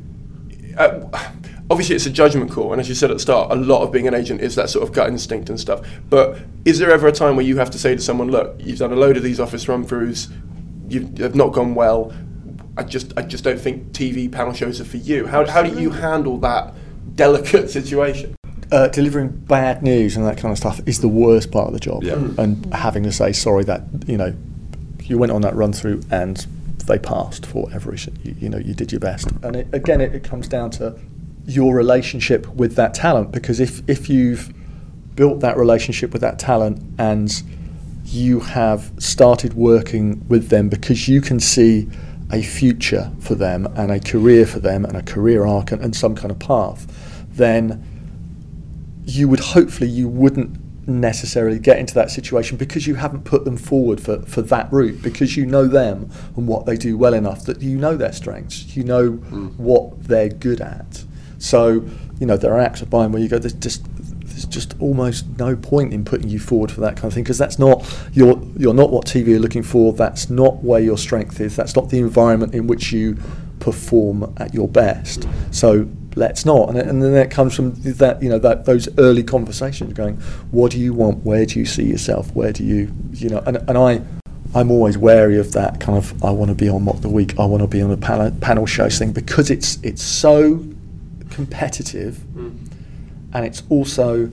Uh, Obviously, it's a judgment call, and as you said at the start, a lot of being an agent is that sort of gut instinct and stuff. But is there ever a time where you have to say to someone, look, you've done a load of these office run-throughs, you've, you've not gone well, I just I just don't think T V panel shows are for you. How, how do you handle that delicate situation? Uh, delivering bad news and that kind of stuff is the worst part of the job. Yeah. And having to say, sorry, that, you know, you went on that run-through and they passed for whatever reason. You, you know, you did your best. And it, again, it, it comes down to your relationship with that talent, because if, if you've built that relationship with that talent and you have started working with them because you can see a future for them and a career for them and a career arc and, and some kind of path, then you would hopefully you wouldn't necessarily get into that situation because you haven't put them forward for, for that route, because you know them and what they do well enough that you know their strengths, you know mm. what they're good at. So, you know, there are acts of buying where you go, there's just there's just almost no point in putting you forward for that kind of thing, because that's not you're you're not what T V are looking for. That's not where your strength is. That's not the environment in which you perform at your best. So let's not. And, and then it comes from that, you know, that those early conversations going, what do you want? Where do you see yourself? Where do you, you know, and, and I, I'm always wary of that kind of, I want to be on Mock the Week, I want to be on a panel, panel shows thing, because it's it's so competitive mm. and it's also,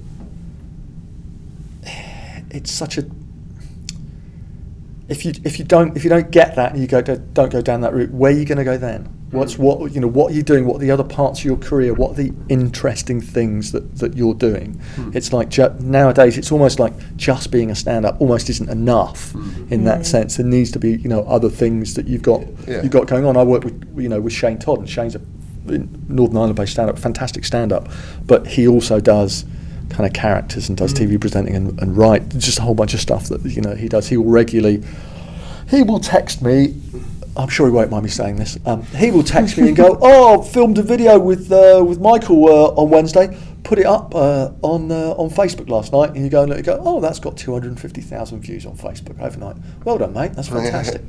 it's such a, if you if you don't if you don't get that and you go don't go down that route, where are you going to go then? What's what you know? What are you doing? What are the other parts of your career? What are the interesting things that, that you're doing? Hmm. It's like ju- nowadays, it's almost like just being a stand-up almost isn't enough hmm. in that sense. There needs to be, you know, other things that you've got yeah. you've got going on. I work with you know with Shane Todd, and Shane's a Northern Ireland-based stand-up, fantastic stand-up, but he also does kind of characters and does mm. T V presenting and, and write just a whole bunch of stuff that you know he does. He will regularly he will text me. I'm sure he won't mind me saying this. Um, he will text me and go, "Oh, filmed a video with uh, with Michael uh, on Wednesday. Put it up uh, on uh, on Facebook last night." And you go and you go, "Oh, that's got two hundred fifty thousand views on Facebook overnight. Well done, mate. That's fantastic."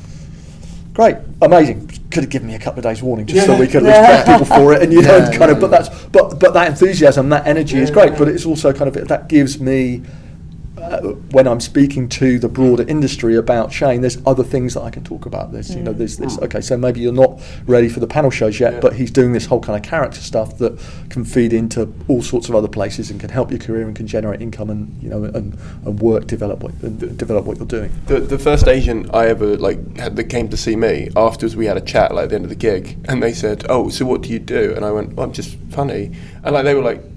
Great, amazing. Could have given me a couple of days warning just yeah. so we could respect people for it, and you yeah, know, kind yeah, of. But that's but but that enthusiasm, that energy yeah, is great. Yeah. But it's also kind of that gives me. Uh, when I'm speaking to the broader industry about Shane, there's other things that I can talk about. There's, mm. you know, there's this. Okay, so maybe you're not ready for the panel shows yet, yeah. but he's doing this whole kind of character stuff that can feed into all sorts of other places and can help your career and can generate income and you know and, and work develop what and develop what you're doing. The the first agent I ever like had that came to see me afterwards, we had a chat like at the end of the gig, and they said, "Oh, so what do you do?" And I went, well, "I'm just funny," and like they were like.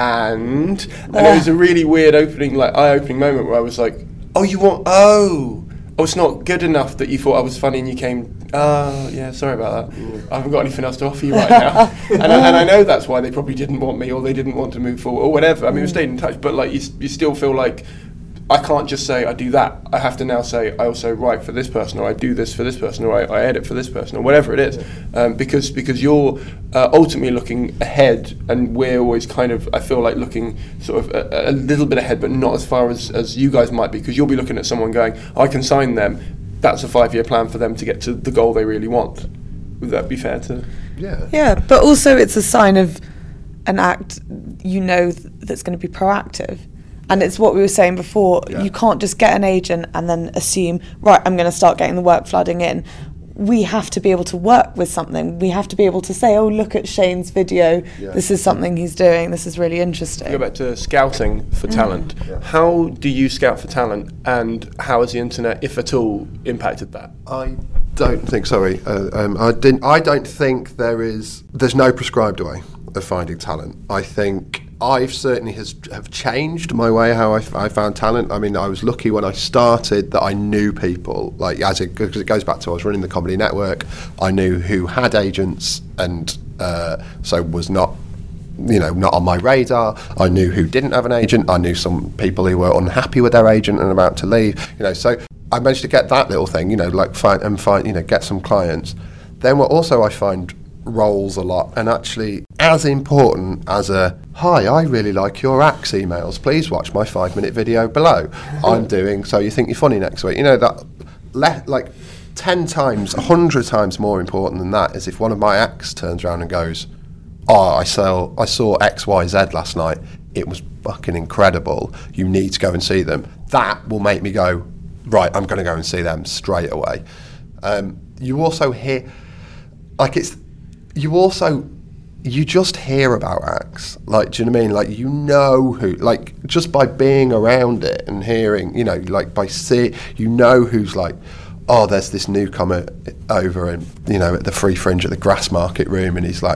And and it was a really weird opening, like eye-opening moment where I was like, "Oh, you want? Oh, oh, it's not good enough that you thought I was funny and you came. Oh, yeah, sorry about that. Yeah. I haven't got anything else to offer you right now." and, I, and I know that's why they probably didn't want me, or they didn't want to move forward, or whatever. I mean, we stayed in touch, but like you, you still feel like I can't just say I do that. I have to now say I also write for this person, or I do this for this person, or I, I edit for this person, or whatever it is, yeah. um, because because you're uh, ultimately looking ahead, and we're always kind of I feel like looking sort of a, a little bit ahead, but not as far as, as you guys might be, because you'll be looking at someone going, I can sign them. That's a five-year plan for them to get to the goal they really want. Would that be fair to? Yeah. Yeah, but also it's a sign of an act you know th- that's going to be proactive. And it's what we were saying before, yeah. you can't just get an agent and then assume, right, I'm going to start getting the work flooding in. We have to be able to work with something. We have to be able to say, oh, look at Shane's video. Yeah. This is something he's doing. This is really interesting. Go back to scouting for talent. Mm. Yeah. How do you scout for talent, and how has the internet, if at all, impacted that? I don't think, sorry, uh, um, I didn't. I don't think there is, there's no prescribed way of finding talent. I think I've certainly has have changed my way how I, f- I found talent. I mean, I was lucky when I started that I knew people. Like as it, cause it goes back to I was running the Comedy Network. I knew who had agents, and uh, so was not, you know, not on my radar. I knew who didn't have an agent. I knew some people who were unhappy with their agent and about to leave. You know, so I managed to get that little thing. You know, like find and find, you know, get some clients. Then what also I find roles a lot, and actually as important as a hi I really like your Axe emails, please watch my five minute video below I'm doing So You Think You're Funny next week, you know, that le- like ten times a hundred times more important than that is if one of my Axe turns around and goes, oh I saw I saw X Y Z last night, it was fucking incredible, you need to go and see them. That will make me go, right, I'm going to go and see them straight away. Um, you also hear like it's You also, you just hear about acts, like, do you know what I mean? Like, you know who, like, just by being around it and hearing, you know, like, by see, you know who's like, oh, there's this newcomer over and, you know, at the Free Fringe at the Grassmarket Room, and he's like,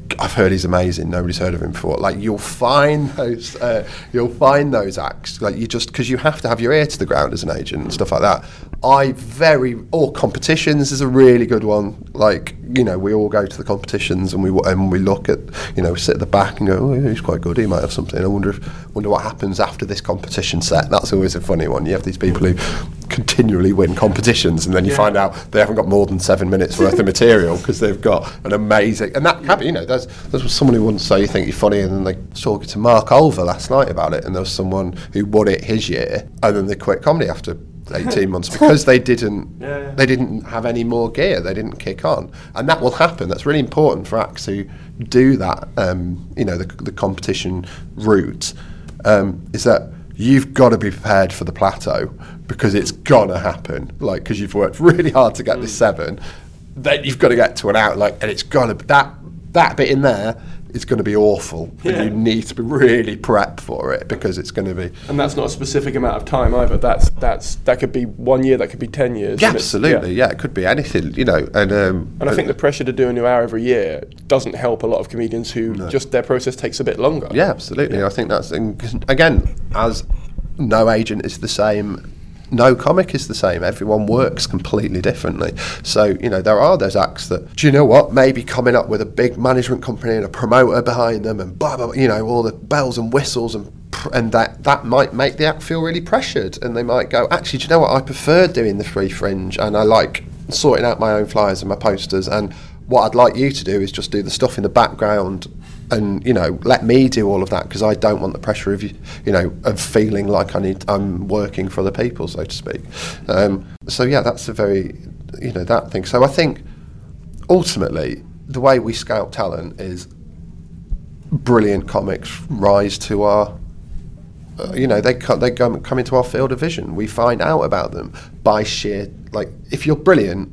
I've heard he's amazing. Nobody's heard of him before. Like you'll find those, uh, you'll find those acts. Like you just because you have to have your ear to the ground as an agent and stuff like that. I very or competitions is a really good one. Like you know, we all go to the competitions and we and we look at you know we sit at the back and go, oh, he's quite good. He might have something. I wonder if, wonder what happens after this competition set. That's always a funny one. You have these people who continually win competitions and then you yeah. find out they haven't got more than seven minutes worth of material because they've got an amazing and that can be, you know there's there's someone who once say you think you're funny and then they was talking to Mark Olver last night about it and there was someone who won it his year and then they quit comedy after eighteen months because they didn't yeah, yeah. they didn't have any more gear, they didn't kick on, and that will happen. That's really important for acts who do that um, you know the, the competition route um, is that you've got to be prepared for the plateau because it's gonna happen. Like, because you've worked really hard to get mm. this seven, then you've got to get to an out. Like, and it's gonna that that bit in there is going to be awful, yeah. and you need to be really prepped for it because it's going to be. And that's not a specific amount of time either. That's that's that could be one year, that could be ten years. Yeah, absolutely, yeah. yeah, it could be anything, you know. And um, and I think the pressure to do a new hour every year doesn't help a lot of comedians who no. just their process takes a bit longer. Yeah, absolutely. Yeah. I think that's again, as no agent is the same. No comic is the same. Everyone works completely differently. So, you know, there are those acts that, do you know what, maybe coming up with a big management company and a promoter behind them and blah, blah, blah, you know, all the bells and whistles and and that, that might make the act feel really pressured and they might go, actually, do you know what, I prefer doing the free fringe and I like sorting out my own flyers and my posters and what I'd like you to do is just do the stuff in the background and, you know, let me do all of that because I don't want the pressure of, you you know, of feeling like I need, I'm working for the people, so to speak. Um, so, yeah, that's a very, you know, that thing. So I think, ultimately, the way we scout talent is brilliant comics rise to our, uh, you know, they, come, they come, come into our field of vision. We find out about them by sheer, like, if you're brilliant,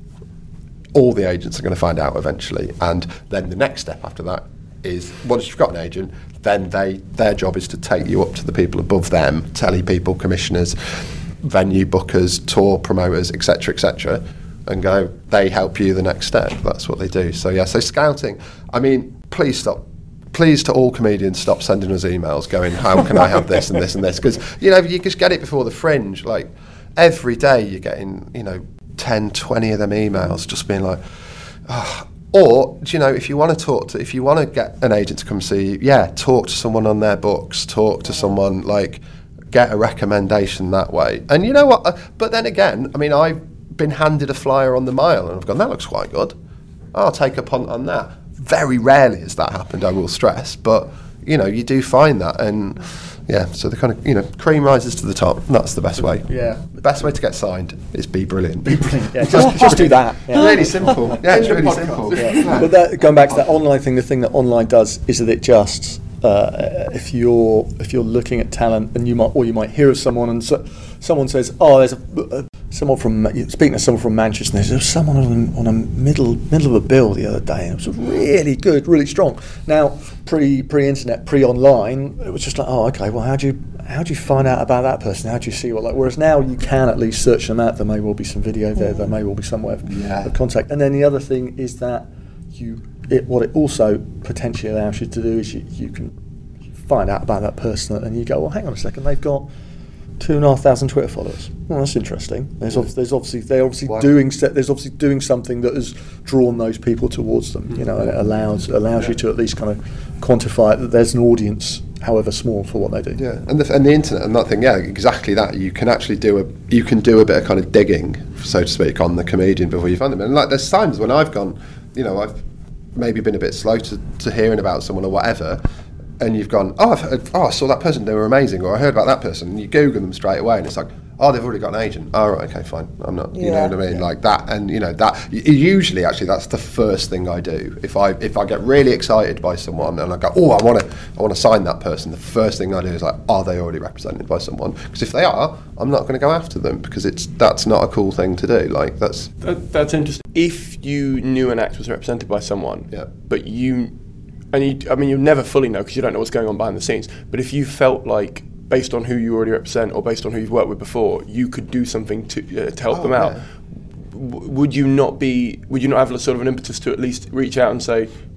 all the agents are going to find out eventually. And then the next step after that is once you've got an agent, then they their job is to take you up to the people above them, telly people, commissioners, venue bookers, tour promoters, et cetera, et cetera, and go, they help you the next step. That's what they do. So yeah, so scouting, I mean, please stop. Please to all comedians, stop sending us emails going, how can I have this and this and this? Because, you know, you just get it before the Fringe. Like, every day you're getting, you know, ten, twenty of them emails just being like, oh. Or, do you know, if you want to talk to, if you want to get an agent to come see you, yeah, talk to someone on their books, talk to someone, like, get a recommendation that way. And you know what, uh, but then again, I mean, I've been handed a flyer on the Mile and I've gone, that looks quite good. I'll take a punt on that. Very rarely has that happened, I will stress, but, you know, you do find that, and yeah, so the kind of, you know, cream rises to the top. That's the best way. Yeah. The best way to get signed is be brilliant. Be brilliant. Yeah, just, just do that. Yeah. Really simple. Yeah, it's really simple. Yeah. Yeah. But that, going back to that online thing, the thing that online does is that it just, uh, if you're if you're looking at talent and you might, or you might hear of someone and so, someone says, oh, there's a, uh, someone from, speaking to someone from Manchester, there's someone on a, on a middle middle of a bill the other day, and it was really good, really strong. Now, pre pre internet, pre online, it was just like, oh, okay, well, how do you how do you find out about that person? How do you see what, like? Whereas now you can at least search them out. There may well be some video there. There may well be some way of, yeah. of contact. And then the other thing is that you, it, what it also potentially allows you to do is you, you can find out about that person, and you go, well, hang on a second, they've got two and a half thousand Twitter followers. Well, that's interesting. There's, ob- there's obviously they're obviously Why? doing there's obviously doing something that has drawn those people towards them. Mm-hmm. You know, and it allows allows yeah. you to at least kind of quantify it, that there's an audience, however small, for what they do. Yeah, and the and the internet and that thing. Yeah, exactly that. You can actually do a you can do a bit of kind of digging, so to speak, on the comedian before you find them. And like, there's times when I've gone, you know, I've maybe been a bit slow to, to hearing about someone or whatever. And you've gone, oh, I've heard, oh, I saw that person, they were amazing, or I heard about that person, and you Google them straight away, and it's like, oh, they've already got an agent. Oh, right, okay, fine, I'm not, you yeah, know what I mean, yeah. like that, and you know that. Usually, actually, that's the first thing I do. If I if I get really excited by someone and I go, oh, I want to I want to sign that person, the first thing I do is like, are they already represented by someone? Because if they are, I'm not going to go after them because it's that's not a cool thing to do. Like that's that, that's interesting. If you knew an act was represented by someone, yeah. but you. And you, I mean, you'll never fully know because you don't know what's going on behind the scenes. But if you felt like, based on who you already represent or based on who you've worked with before, you could do something to uh, to help oh, them out, yeah. w- would you not be? Would you not have a sort of an impetus to at least reach out and say,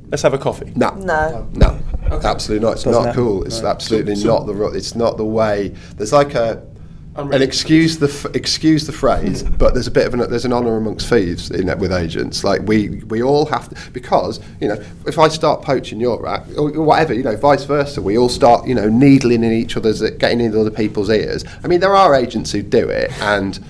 let's have a coffee. No, No. no, okay. Absolutely not. It's Doesn't not happen. cool. It's No. absolutely So- so- not the. ro- It's not the way. There's like a. Unreal. And excuse the f- excuse the phrase, but there's a bit of an there's an honour amongst thieves in it with agents. Like we we all have to, because you know if I start poaching your act or whatever, you know, vice versa, we all start you know needling in each other's, getting into other people's ears. I mean, there are agents who do it, and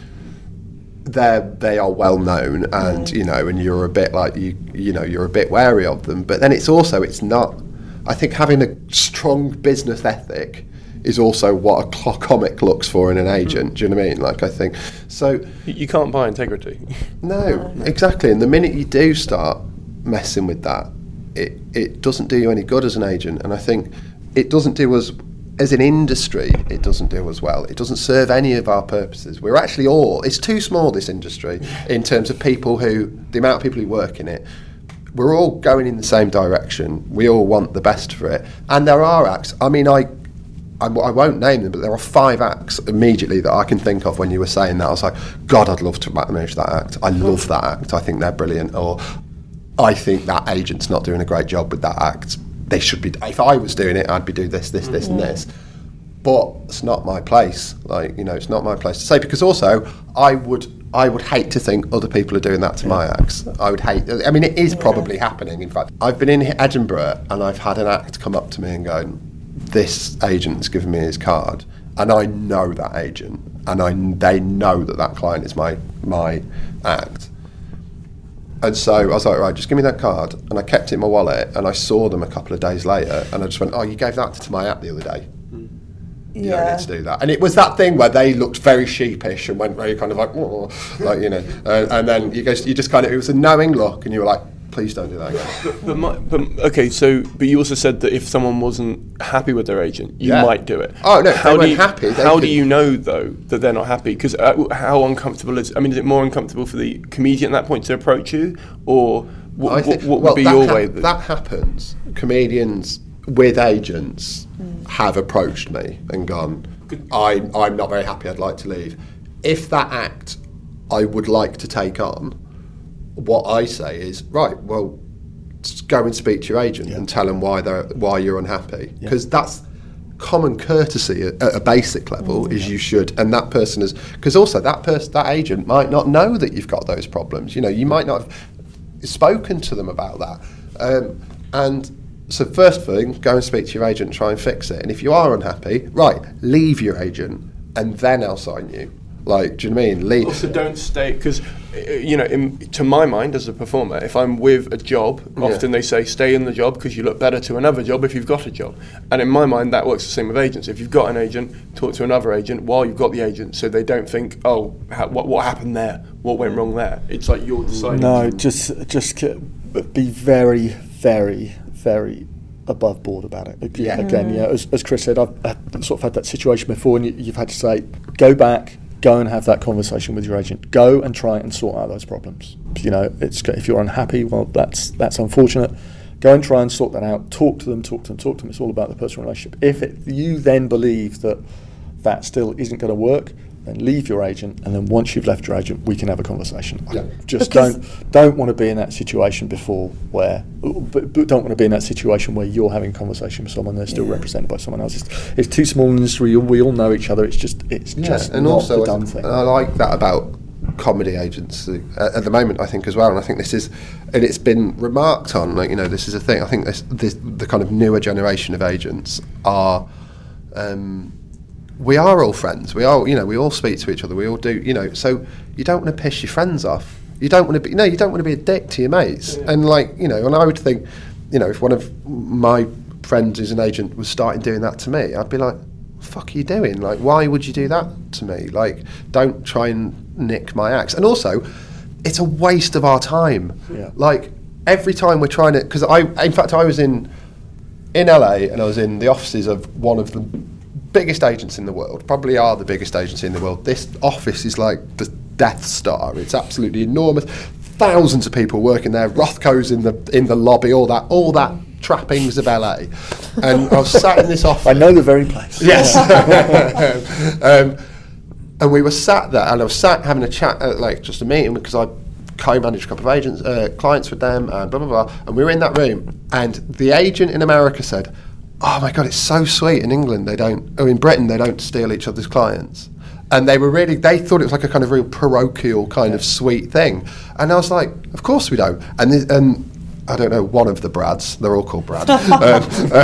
they they are well known, and mm. you know, and you're a bit like you you know you're a bit wary of them. But then it's also it's not. I think having a strong business ethic is also what a cl- comic looks for in an agent. Mm. Do you know what I mean? Like, I think so. You can't buy integrity. No, exactly. And the minute you do start messing with that, it it doesn't do you any good as an agent. And I think it doesn't do us as an industry. It doesn't do us well. It doesn't serve any of our purposes. We're actually all. It's too small, this industry, in terms of people who the amount of people who work in it. We're all going in the same direction. We all want the best for it. And there are acts. I mean, I. I, I won't name them, but there are five acts immediately that I can think of when you were saying that. I was like, God, I'd love to manage that act. I love that act. I think they're brilliant. Or I think that agent's not doing a great job with that act. They should be. If I was doing it, I'd be doing this, this, this, mm-hmm. and this. But it's not my place. Like, you know, it's not my place to say, because also I would I would hate to think other people are doing that to yeah. my acts. I would hate. I mean, it is yeah. probably happening. In fact, I've been in Edinburgh and I've had an act come up to me and go, this agent's given me his card, and I know that agent, and I they know that that client is my my act. And so I was like, right, just give me that card. And I kept it in my wallet, and I saw them a couple of days later, and I just went, oh, you gave that to my act the other day. You yeah. don't need to do that. And it was that thing where they looked very sheepish and went very kind of like, oh, like, you know, and, and then you go, you just kind of, it was a knowing look, and you were like, please don't do that again. But, but, my, but okay, so but you also said that if someone wasn't happy with their agent, you yeah. might do it. Oh no, if how they do weren't you, happy. How could. do you know though that they're not happy? Because uh, how uncomfortable is? I mean, is it more uncomfortable for the comedian at that point to approach you, or what, think, what, what well, would be that your ha- way? That, that happens. Comedians with agents mm. have approached me and gone, I, I'm not very happy, I'd like to leave. If that act I would like to take on, what I say is, right, well, go and speak to your agent yeah. and tell them why they're why you're unhappy, because yeah. that's common courtesy at, at a basic level. Mm, is yeah. you should, and that person is, because also that person, that agent might not know that you've got those problems. You know, you might not have spoken to them about that, um, and so first thing, go and speak to your agent and try and fix it. And if you are unhappy, right, leave your agent, and then I'll sign you. Like, do you know what I mean? Leave. Also, don't stay, because, you know, in, to my mind as a performer, if I'm with a job, often yeah. they say stay in the job because you look better to another job if you've got a job. And in my mind, that works the same with agents. If you've got an agent, talk to another agent while you've got the agent, so they don't think, oh, ha- what what happened there? What went wrong there? It's like you're deciding. No, just just be very, very, very above board about it. Yeah. Again, yeah, as, as Chris said, I've, I've sort of had that situation before, and you, you've had to say, go back, go and have that conversation with your agent. Go and try and sort out those problems. You know, it's if you're unhappy, well, that's that's unfortunate. Go and try and sort that out. Talk to them, talk to them, talk to them. It's all about the personal relationship. If it, you then believe that that still isn't going to work, then leave your agent, and then once you've left your agent, we can have a conversation. Yeah. Just Because don't don't want to be in that situation before where, but, but don't want to be in that situation where you're having a conversation with someone, they're still yeah. represented by someone else. It's, it's too small an industry. We all know each other. It's just it's yeah. just and not also the done I, thing. I like that about comedy agents uh, at the moment, I think, as well. And I think this is, and it's been remarked on. Like, you know, this is a thing. I think this, this the kind of newer generation of agents are. Um, We are all friends. We are, you know, we all speak to each other. We all do, you know. So you don't want to piss your friends off. You don't want to be, no, you don't want to be a dick to your mates. Yeah. And like, you know, and I would think, you know, if one of my friends who's an agent was starting doing that to me, I'd be like, what the fuck are you doing? Like, why would you do that to me? Like, don't try and nick my acts. And also, it's a waste of our time. Yeah. Like, every time we're trying to, because I, in fact, I was in, in L A, and I was in the offices of one of the biggest agents in the world, probably are the biggest agency in the world. This office is like the Death Star. It's absolutely enormous. Thousands of people working there. Rothko's in the in the lobby. All that, all that trappings of L A. And I was sat in this office. I know the very place. Yes. um, and we were sat there, and I was sat having a chat, at, like just a meeting, because I co-managed a couple of agents, uh, clients with them, and blah, blah, blah. And we were in that room, and the agent in America said, oh my God, it's so sweet in England, they don't, or in Britain, they don't steal each other's clients. And they were really, they thought it was like a kind of real parochial kind of sweet thing. And I was like, of course we don't. And this, and I don't know, one of the Brads, they're all called Brad. um,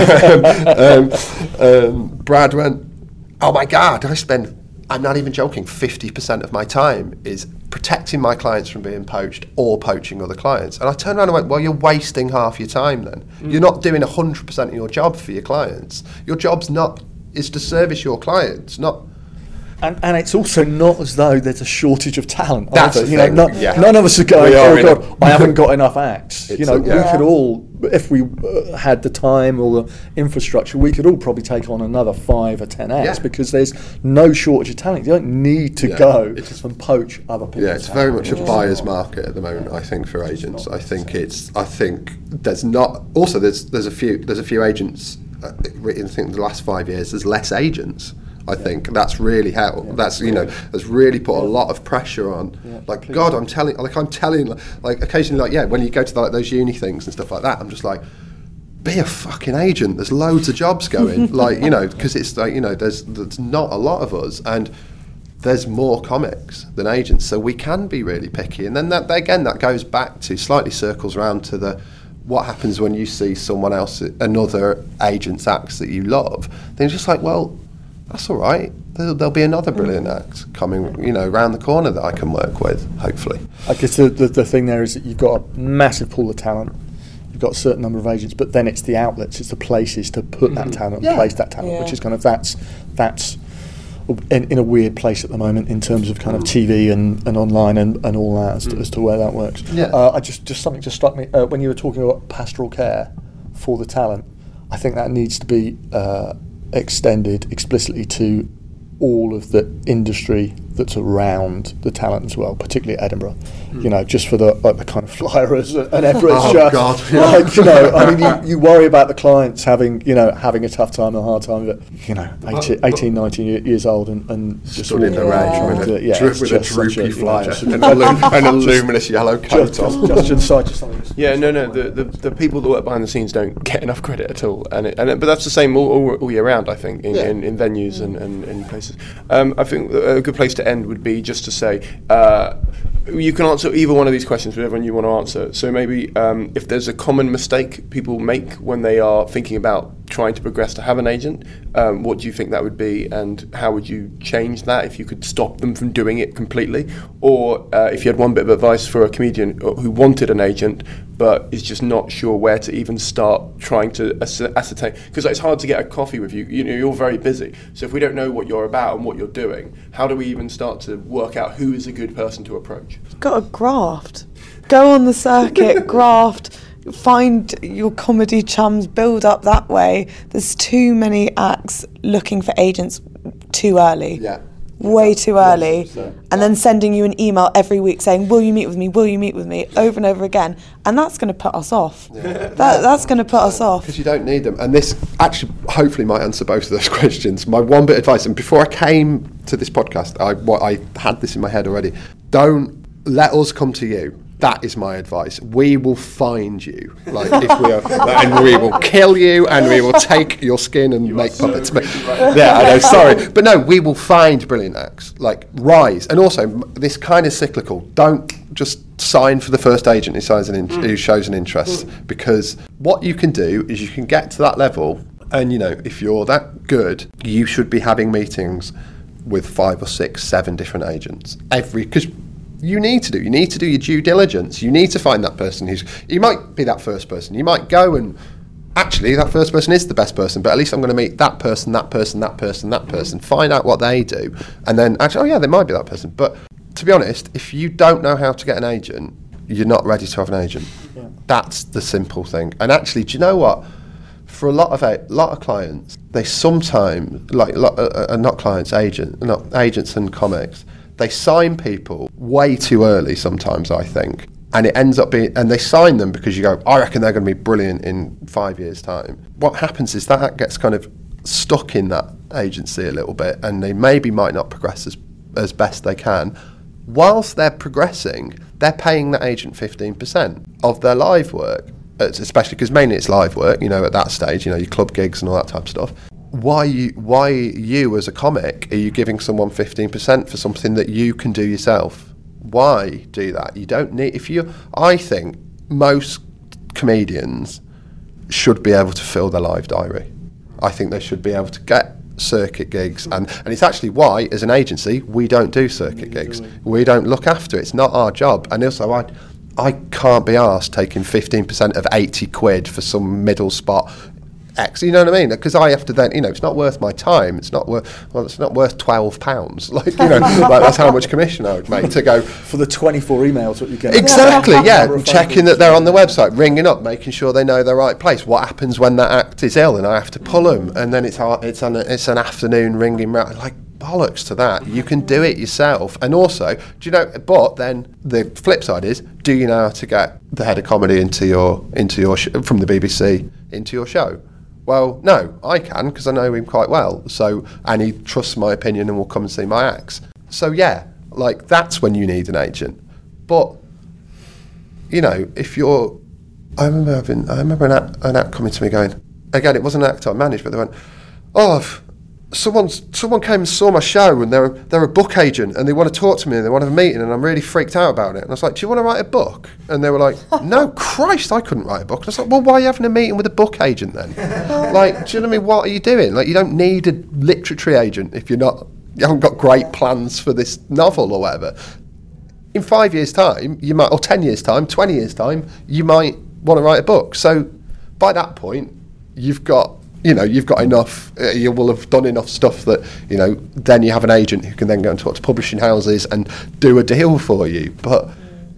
um, um, um, Brad went, oh my God, I spend, I'm not even joking, fifty percent of my time is protecting my clients from being poached or poaching other clients. And I turned around and went, well, you're wasting half your time then. Mm. You're not doing one hundred percent of your job for your clients. Your job's not, is to service your clients, not... And, and it's also not as though there's a shortage of talent. That's either. the You thing. know, not, yeah. None of us are going, We are oh God, a, I haven't got enough acts. You know, a, yeah. we could all, if we uh, had the time or the infrastructure, we could all probably take on another five or ten acts yeah. because there's no shortage of talent. You don't need to yeah. go it's, and poach other people. Yeah, it's very much a buyer's market at the moment, I think, for agents. I think it's, I think there's not, also there's there's a few, there's a few agents, uh, I think the last five years, there's less agents. I think that's really helped. Yeah. That's you know has really put a lot of pressure on. Yeah, like completely. God, I'm telling, like I'm telling, like occasionally, like yeah, when you go to the, like those uni things and stuff like that, I'm just like, be a fucking agent. There's loads of jobs going, like you know, because it's like you know, there's there's not a lot of us, and there's more comics than agents, so we can be really picky. And then that again, that goes back to slightly circles around to the. What happens when you see someone else, another agent's acts that you love? Then you're just like, well. That's all right. There'll, there'll be another brilliant act coming, you know, around the corner that I can work with, hopefully. I guess the, the, the thing there is that you've got a massive pool of talent. You've got a certain number of agents, but then it's the outlets, it's the places to put mm-hmm. that talent yeah. and place that talent, yeah. which is kind of that's that's in, in a weird place at the moment in terms of kind of T V and, and online and, and all that as, mm. to, as to where that works. Yeah. Uh, I just just something just struck me uh, when you were talking about pastoral care for the talent. I think that needs to be. Uh, extended explicitly to all of the industry that's around the talent as well, particularly Edinburgh. Mm. You know, just for the like the kind of flyers and Everest. Oh just, God! Like, you know, I mean, you, you worry about the clients having you know having a tough time, a hard time, but you know, eighteen, eighteen nineteen years old and, and just stood in the rain with, a, yeah, dro- with a droopy a, flyer you know, and a, lu- and a luminous yellow coat just, on. Just, just inside, just something. Yeah, no, no. The, the the people that work behind the scenes don't get enough credit at all, and it, and it, but that's the same all, all, all year round. I think in, yeah. in, in venues and, and in places. Um, I think a good place to end would be just to say uh, you can answer either one of these questions, whatever one you want to answer. So maybe um, if there's a common mistake people make when they are thinking about trying to progress to have an agent, um, what do you think that would be, and how would you change that if you could stop them from doing it completely? Or uh, if you had one bit of advice for a comedian who wanted an agent but is just not sure where to even start trying to ascertain, because it's hard to get a coffee with you. You know, you're very busy. So if we don't know what you're about and what you're doing, how do we even start to work out who is a good person to approach? You've got to graft. Go on the circuit, graft. Find your comedy chums, build up that way. There's too many acts looking for agents too early. Yeah. Way too early. Yes, so. And then sending you an email every week saying, will you meet with me, will you meet with me, over and over again. And that's going to put us off. Yeah. That, that's going to put us off. Because you don't need them. And this actually hopefully might answer both of those questions. My one bit of advice, and before I came to this podcast, I, what, I had this in my head already. Don't let us come to you. That is my advice. We will find you, like if we are, and we will kill you, and we will take your skin and you make puppets. So right. Yeah, I know. Sorry, but no, we will find brilliant acts. Like rise, and also this kind of cyclical. Don't just sign for the first agent who signs an in- mm. who shows an interest, mm. because what you can do is you can get to that level, and you know if you're that good, you should be having meetings with five or six, seven different agents every because. You need to do. You need to do your due diligence. You need to find that person who's. You might be that first person. You might go and actually that first person is the best person. But at least I'm going to meet that person, that person, that person, that person. Find out what they do, and then actually, oh yeah, they might be that person. But to be honest, if you don't know how to get an agent, you're not ready to have an agent. Yeah. That's the simple thing. And actually, do you know what? For a lot of a lot of clients, they sometimes like uh, uh, not clients, agent, not agents and comics. They sign people way too early sometimes, I think, and it ends up being, and they sign them because you go, I reckon they're going to be brilliant in five years' time. What happens is that gets kind of stuck in that agency a little bit, and they maybe might not progress as as best they can, whilst they're progressing, they're paying that agent fifteen percent of their live work, especially because mainly it's live work, you know, at that stage, you know, your club gigs and all that type of stuff. Why you, why you as a comic are you giving someone fifteen percent for something that you can do yourself? Why do that? You don't need, if you, I think most comedians should be able to fill their live diary. I think they should be able to get circuit gigs, and, and it's actually why, as an agency, we don't do circuit gigs. We don't look after it. It's not our job. And also, I I can't be arsed taking fifteen percent of eighty quid for some middle spot X, you know what I mean? Because I have to then, you know, it's not worth my time. It's not worth, well, it's not worth twelve pounds. Like, you know, like that's how much commission I would make to go. For the twenty-four emails that you get. Exactly, yeah. Checking that they're on the website, ringing up, making sure they know the right place. What happens when that act is ill and I have to pull them? And then it's hard, it's, an, it's an afternoon ringing round. Like, bollocks to that. You can do it yourself. And also, do you know, but then the flip side is, do you know how to get the head of comedy into your, into your sh- from the B B C into your show? Well, no, I can, because I know him quite well. So, and he trusts my opinion and will come and see my acts. So yeah, like, that's when you need an agent. But, you know, if you're, I remember having, I remember an act, an act coming to me going, again, it wasn't an act I managed, but they went, oh, I've, Someone's, someone came and saw my show, and they're they're a book agent, and they want to talk to me, and they want to have a meeting, and I'm really freaked out about it. And I was like, do you want to write a book? And they were like, no, Christ, I couldn't write a book. And I was like, well, why are you having a meeting with a book agent then? Like, do you know what I mean? What are you doing? Like, you don't need a literary agent if you're not, you haven't got great plans for this novel or whatever. In five years' time, you might, or ten years' time, twenty years' time, you might want to write a book. So by that point, you've got, you know, you've got enough, uh, you will have done enough stuff that, you know, then you have an agent who can then go and talk to publishing houses and do a deal for you. But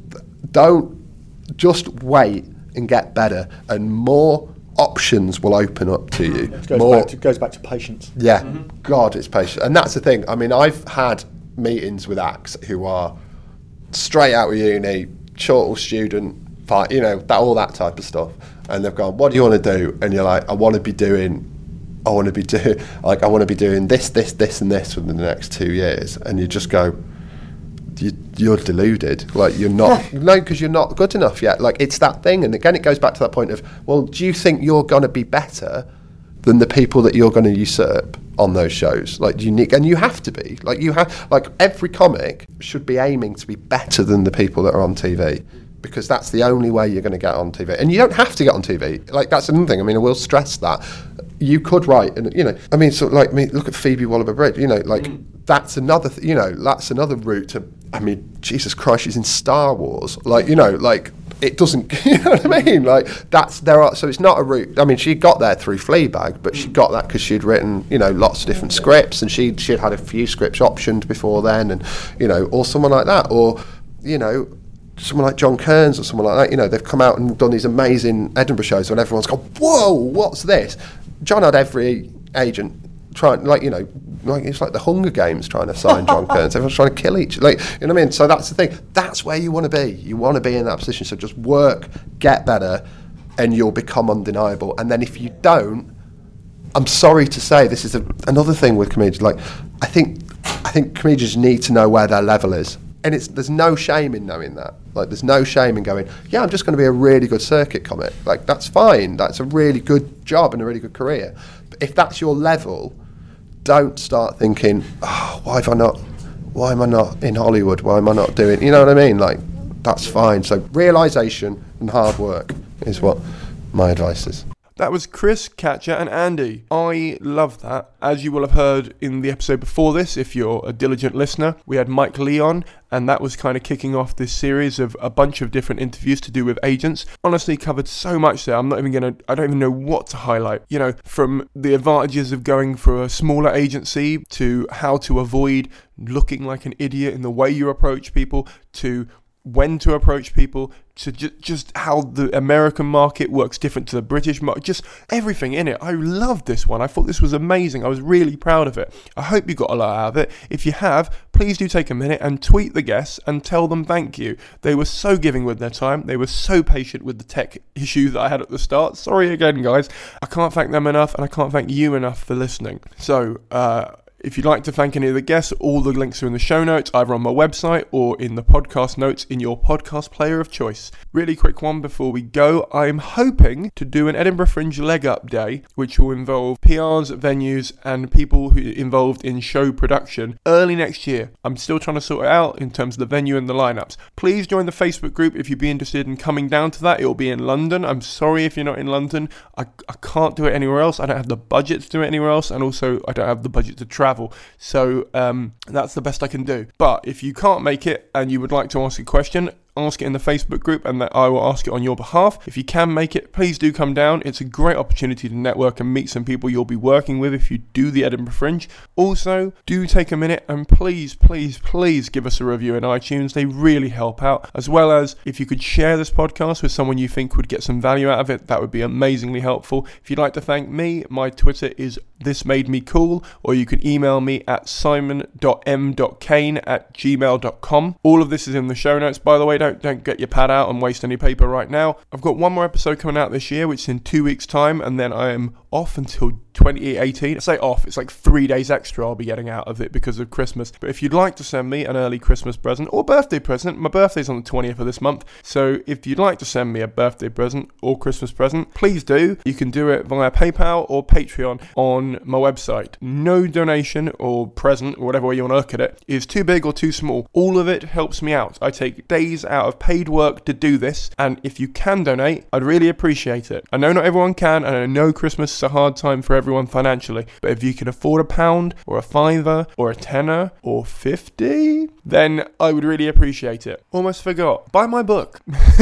don't, just wait and get better, and more options will open up to you. It goes, more, back, to, goes back to patience. Yeah, mm-hmm. God, it's patience. And that's the thing. I mean, I've had meetings with acts who are straight out of uni, short student, you know, that all that type of stuff. And they've gone, what do you want to do? And you're like, I want to be doing, I want to be doing, like, I want to be doing this, this, this, and this within the next two years. And you just go, you, you're deluded. Like, you're not, no, because you're not good enough yet. Like, it's that thing. And again, it goes back to that point of, well, do you think you're going to be better than the people that you're going to usurp on those shows? Like, you need, and you have to be. Like, you have, like, every comic should be aiming to be better than the people that are on T V. Because that's the only way you're going to get on T V. And you don't have to get on T V. Like, that's another thing. I mean, I will stress that. You could write, and you know, I mean, sort of like, I mean, look at Phoebe Waller-Bridge, you know, like, mm. that's another, th- you know, that's another route to, I mean, Jesus Christ, she's in Star Wars. Like, you know, like, it doesn't, you know what I mean? Like, that's, there are, so it's not a route. I mean, she got there through Fleabag, but she got that because she'd written, you know, lots of different scripts, and she she'd had a few scripts optioned before then, and, you know, or someone like that, or, you know, someone like John Kearns or someone like that, you know, they've come out and done these amazing Edinburgh shows when everyone's gone, whoa, what's this? John had every agent trying, like, you know, like, it's like the Hunger Games trying to sign John Kearns. Everyone's trying to kill each, like, you know what I mean? So that's the thing. That's where you want to be. You want to be in that position. So just work, get better, and you'll become undeniable. And then if you don't, I'm sorry to say, this is a, another thing with comedians. Like, I think, I think comedians need to know where their level is. And it's, there's no shame in knowing that. Like, there's no shame in going, yeah, I'm just going to be a really good circuit comic. Like, that's fine. That's a really good job and a really good career. But if that's your level, don't start thinking, oh, why have I not, why am I not in Hollywood? Why am I not doing, you know what I mean? Like, that's fine. So realisation and hard work is what my advice is. That was Chris, Katja and Andy. I love that. As you will have heard in the episode before this, if you're a diligent listener, we had Mike Leon, and that was kind of kicking off this series of a bunch of different interviews to do with agents. Honestly, covered so much there. I'm not even going to, I don't even know what to highlight. You know, from the advantages of going for a smaller agency to how to avoid looking like an idiot in the way you approach people, to when to approach people, to ju- just how the American market works different to the British market, just everything in it. I loved this one. I thought this was amazing. I was really proud of it. I hope you got a lot out of it. If you have, please do take a minute and tweet the guests and tell them thank you. They were so giving with their time. They were so patient with the tech issue that I had at the start. Sorry again, guys. I can't thank them enough, and I can't thank you enough for listening. So, uh, If you'd like to thank any of the guests, all the links are in the show notes, either on my website or in the podcast notes in your podcast player of choice. Really quick one before we go. I'm hoping to do an Edinburgh Fringe leg up day, which will involve P Rs, venues, and people who are involved in show production early next year. I'm still trying to sort it out in terms of the venue and the lineups. Please join the Facebook group if you'd be interested in coming down to that. It will be in London. I'm sorry if you're not in London. I, I can't do it anywhere else. I don't have the budget to do it anywhere else, and also I don't have the budget to travel. So um, that's the best I can do. But if you can't make it and you would like to ask a question, ask it in the Facebook group and that I will ask it on your behalf. If you can make it, please do come down. It's a great opportunity to network and meet some people you'll be working with if you do the Edinburgh Fringe. Also, do take a minute and please, please, please give us a review in iTunes. They really help out. As well as if you could share this podcast with someone you think would get some value out of it, that would be amazingly helpful. If you'd like to thank me, my Twitter is This Made Me Cool, or you can email me at simon dot m dot kane at gmail dot com. All of this is in the show notes, by the way. Don't, don't get your pad out and waste any paper right now. I've got one more episode coming out this year, which is in two weeks' time, and then I am off until twenty eighteen. I say off, it's like three days extra I'll be getting out of it because of Christmas. But if you'd like to send me an early Christmas present or birthday present, my birthday's on the twentieth of this month, so if you'd like to send me a birthday present or Christmas present, please do. You can do it via PayPal or Patreon on my website. No donation or present, or whatever way you want to look at it, is too big or too small. All of it helps me out. I take days out of paid work to do this, and if you can donate, I'd really appreciate it. I know not everyone can, and I know Christmas is a hard time for everyone financially, but if you can afford a pound or a fiver or a tenner or fifty, then I would really appreciate it. Almost forgot. Buy my book.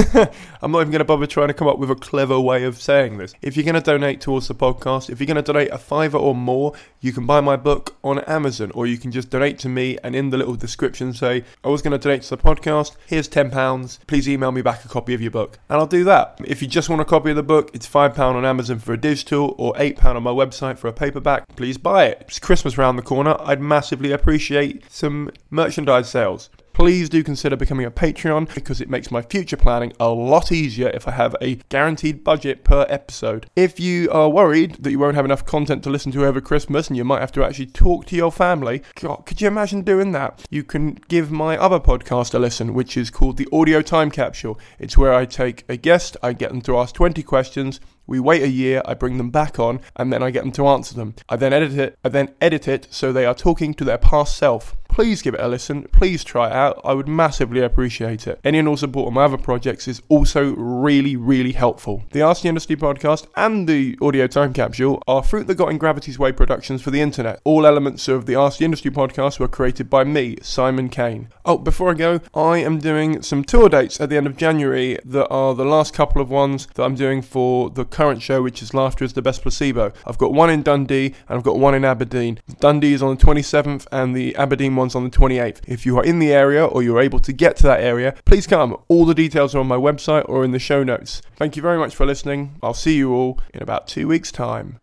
I'm not even going to bother trying to come up with a clever way of saying this. If you're going to donate towards the podcast, if you're going to donate a fiver or more, you can buy my book on Amazon, or you can just donate to me and in the little description say, I was going to donate to the podcast, here's ten pounds, please email me back a copy of your book. And I'll do that. If you just want a copy of the book, it's five pounds on Amazon for a digital or eight pounds on my website for a paperback. Please buy it. It's Christmas round the corner. I'd massively appreciate some merchandise sales. Please do consider becoming a Patreon, because it makes my future planning a lot easier if I have a guaranteed budget per episode. If you are worried that you won't have enough content to listen to over Christmas and you might have to actually talk to your family, God, could you imagine doing that? You can give my other podcast a listen, which is called The Audio Time Capsule. It's where I take a guest, I get them to ask twenty questions, we wait a year, I bring them back on, and then I get them to answer them. I then edit it, I then edit it so they are talking to their past self. Please give it a listen, please try it out, I would massively appreciate it. Any and all support on my other projects is also really, really helpful. The Ask the Industry podcast and the Audio Time Capsule are Fruit That Got in Gravity's Way productions for the internet. All elements of the Ask the Industry podcast were created by me, Simon Kane. Oh, before I go, I am doing some tour dates at the end of January that are the last couple of ones that I'm doing for the current show, which is Laughter is the Best Placebo. I've got one in Dundee and I've got one in Aberdeen. Dundee is on the twenty-seventh and the Aberdeen one's on the twenty-eighth. If you are in the area or you're able to get to that area, please come. All the details are on my website or in the show notes. Thank you very much for listening. I'll see you all in about two weeks' time.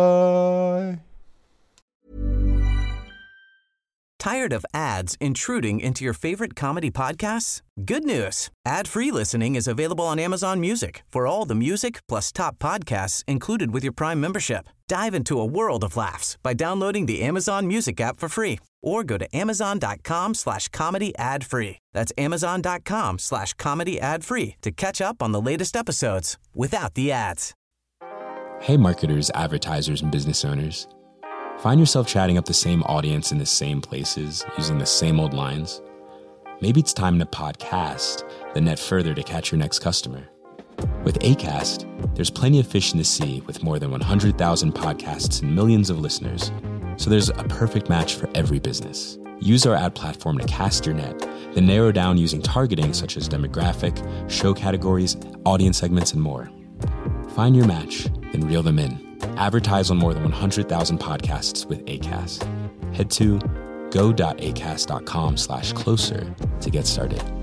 Bye. Tired of ads intruding into your favorite comedy podcasts? Good news. Ad-free listening is available on Amazon Music for all the music plus top podcasts included with your Prime membership. Dive into a world of laughs by downloading the Amazon Music app for free or go to amazon.com slash comedy ad free. That's amazon.com slash comedy ad free to catch up on the latest episodes without the ads. Hey marketers, advertisers, and business owners. Find yourself chatting up the same audience in the same places, using the same old lines? Maybe it's time to podcast, then net further to catch your next customer. With Acast, there's plenty of fish in the sea with more than one hundred thousand podcasts and millions of listeners. So there's a perfect match for every business. Use our ad platform to cast your net, then narrow down using targeting such as demographic, show categories, audience segments, and more. Find your match, then reel them in. Advertise on more than one hundred thousand podcasts with Acast. Head to go.acast.com slash closer to get started.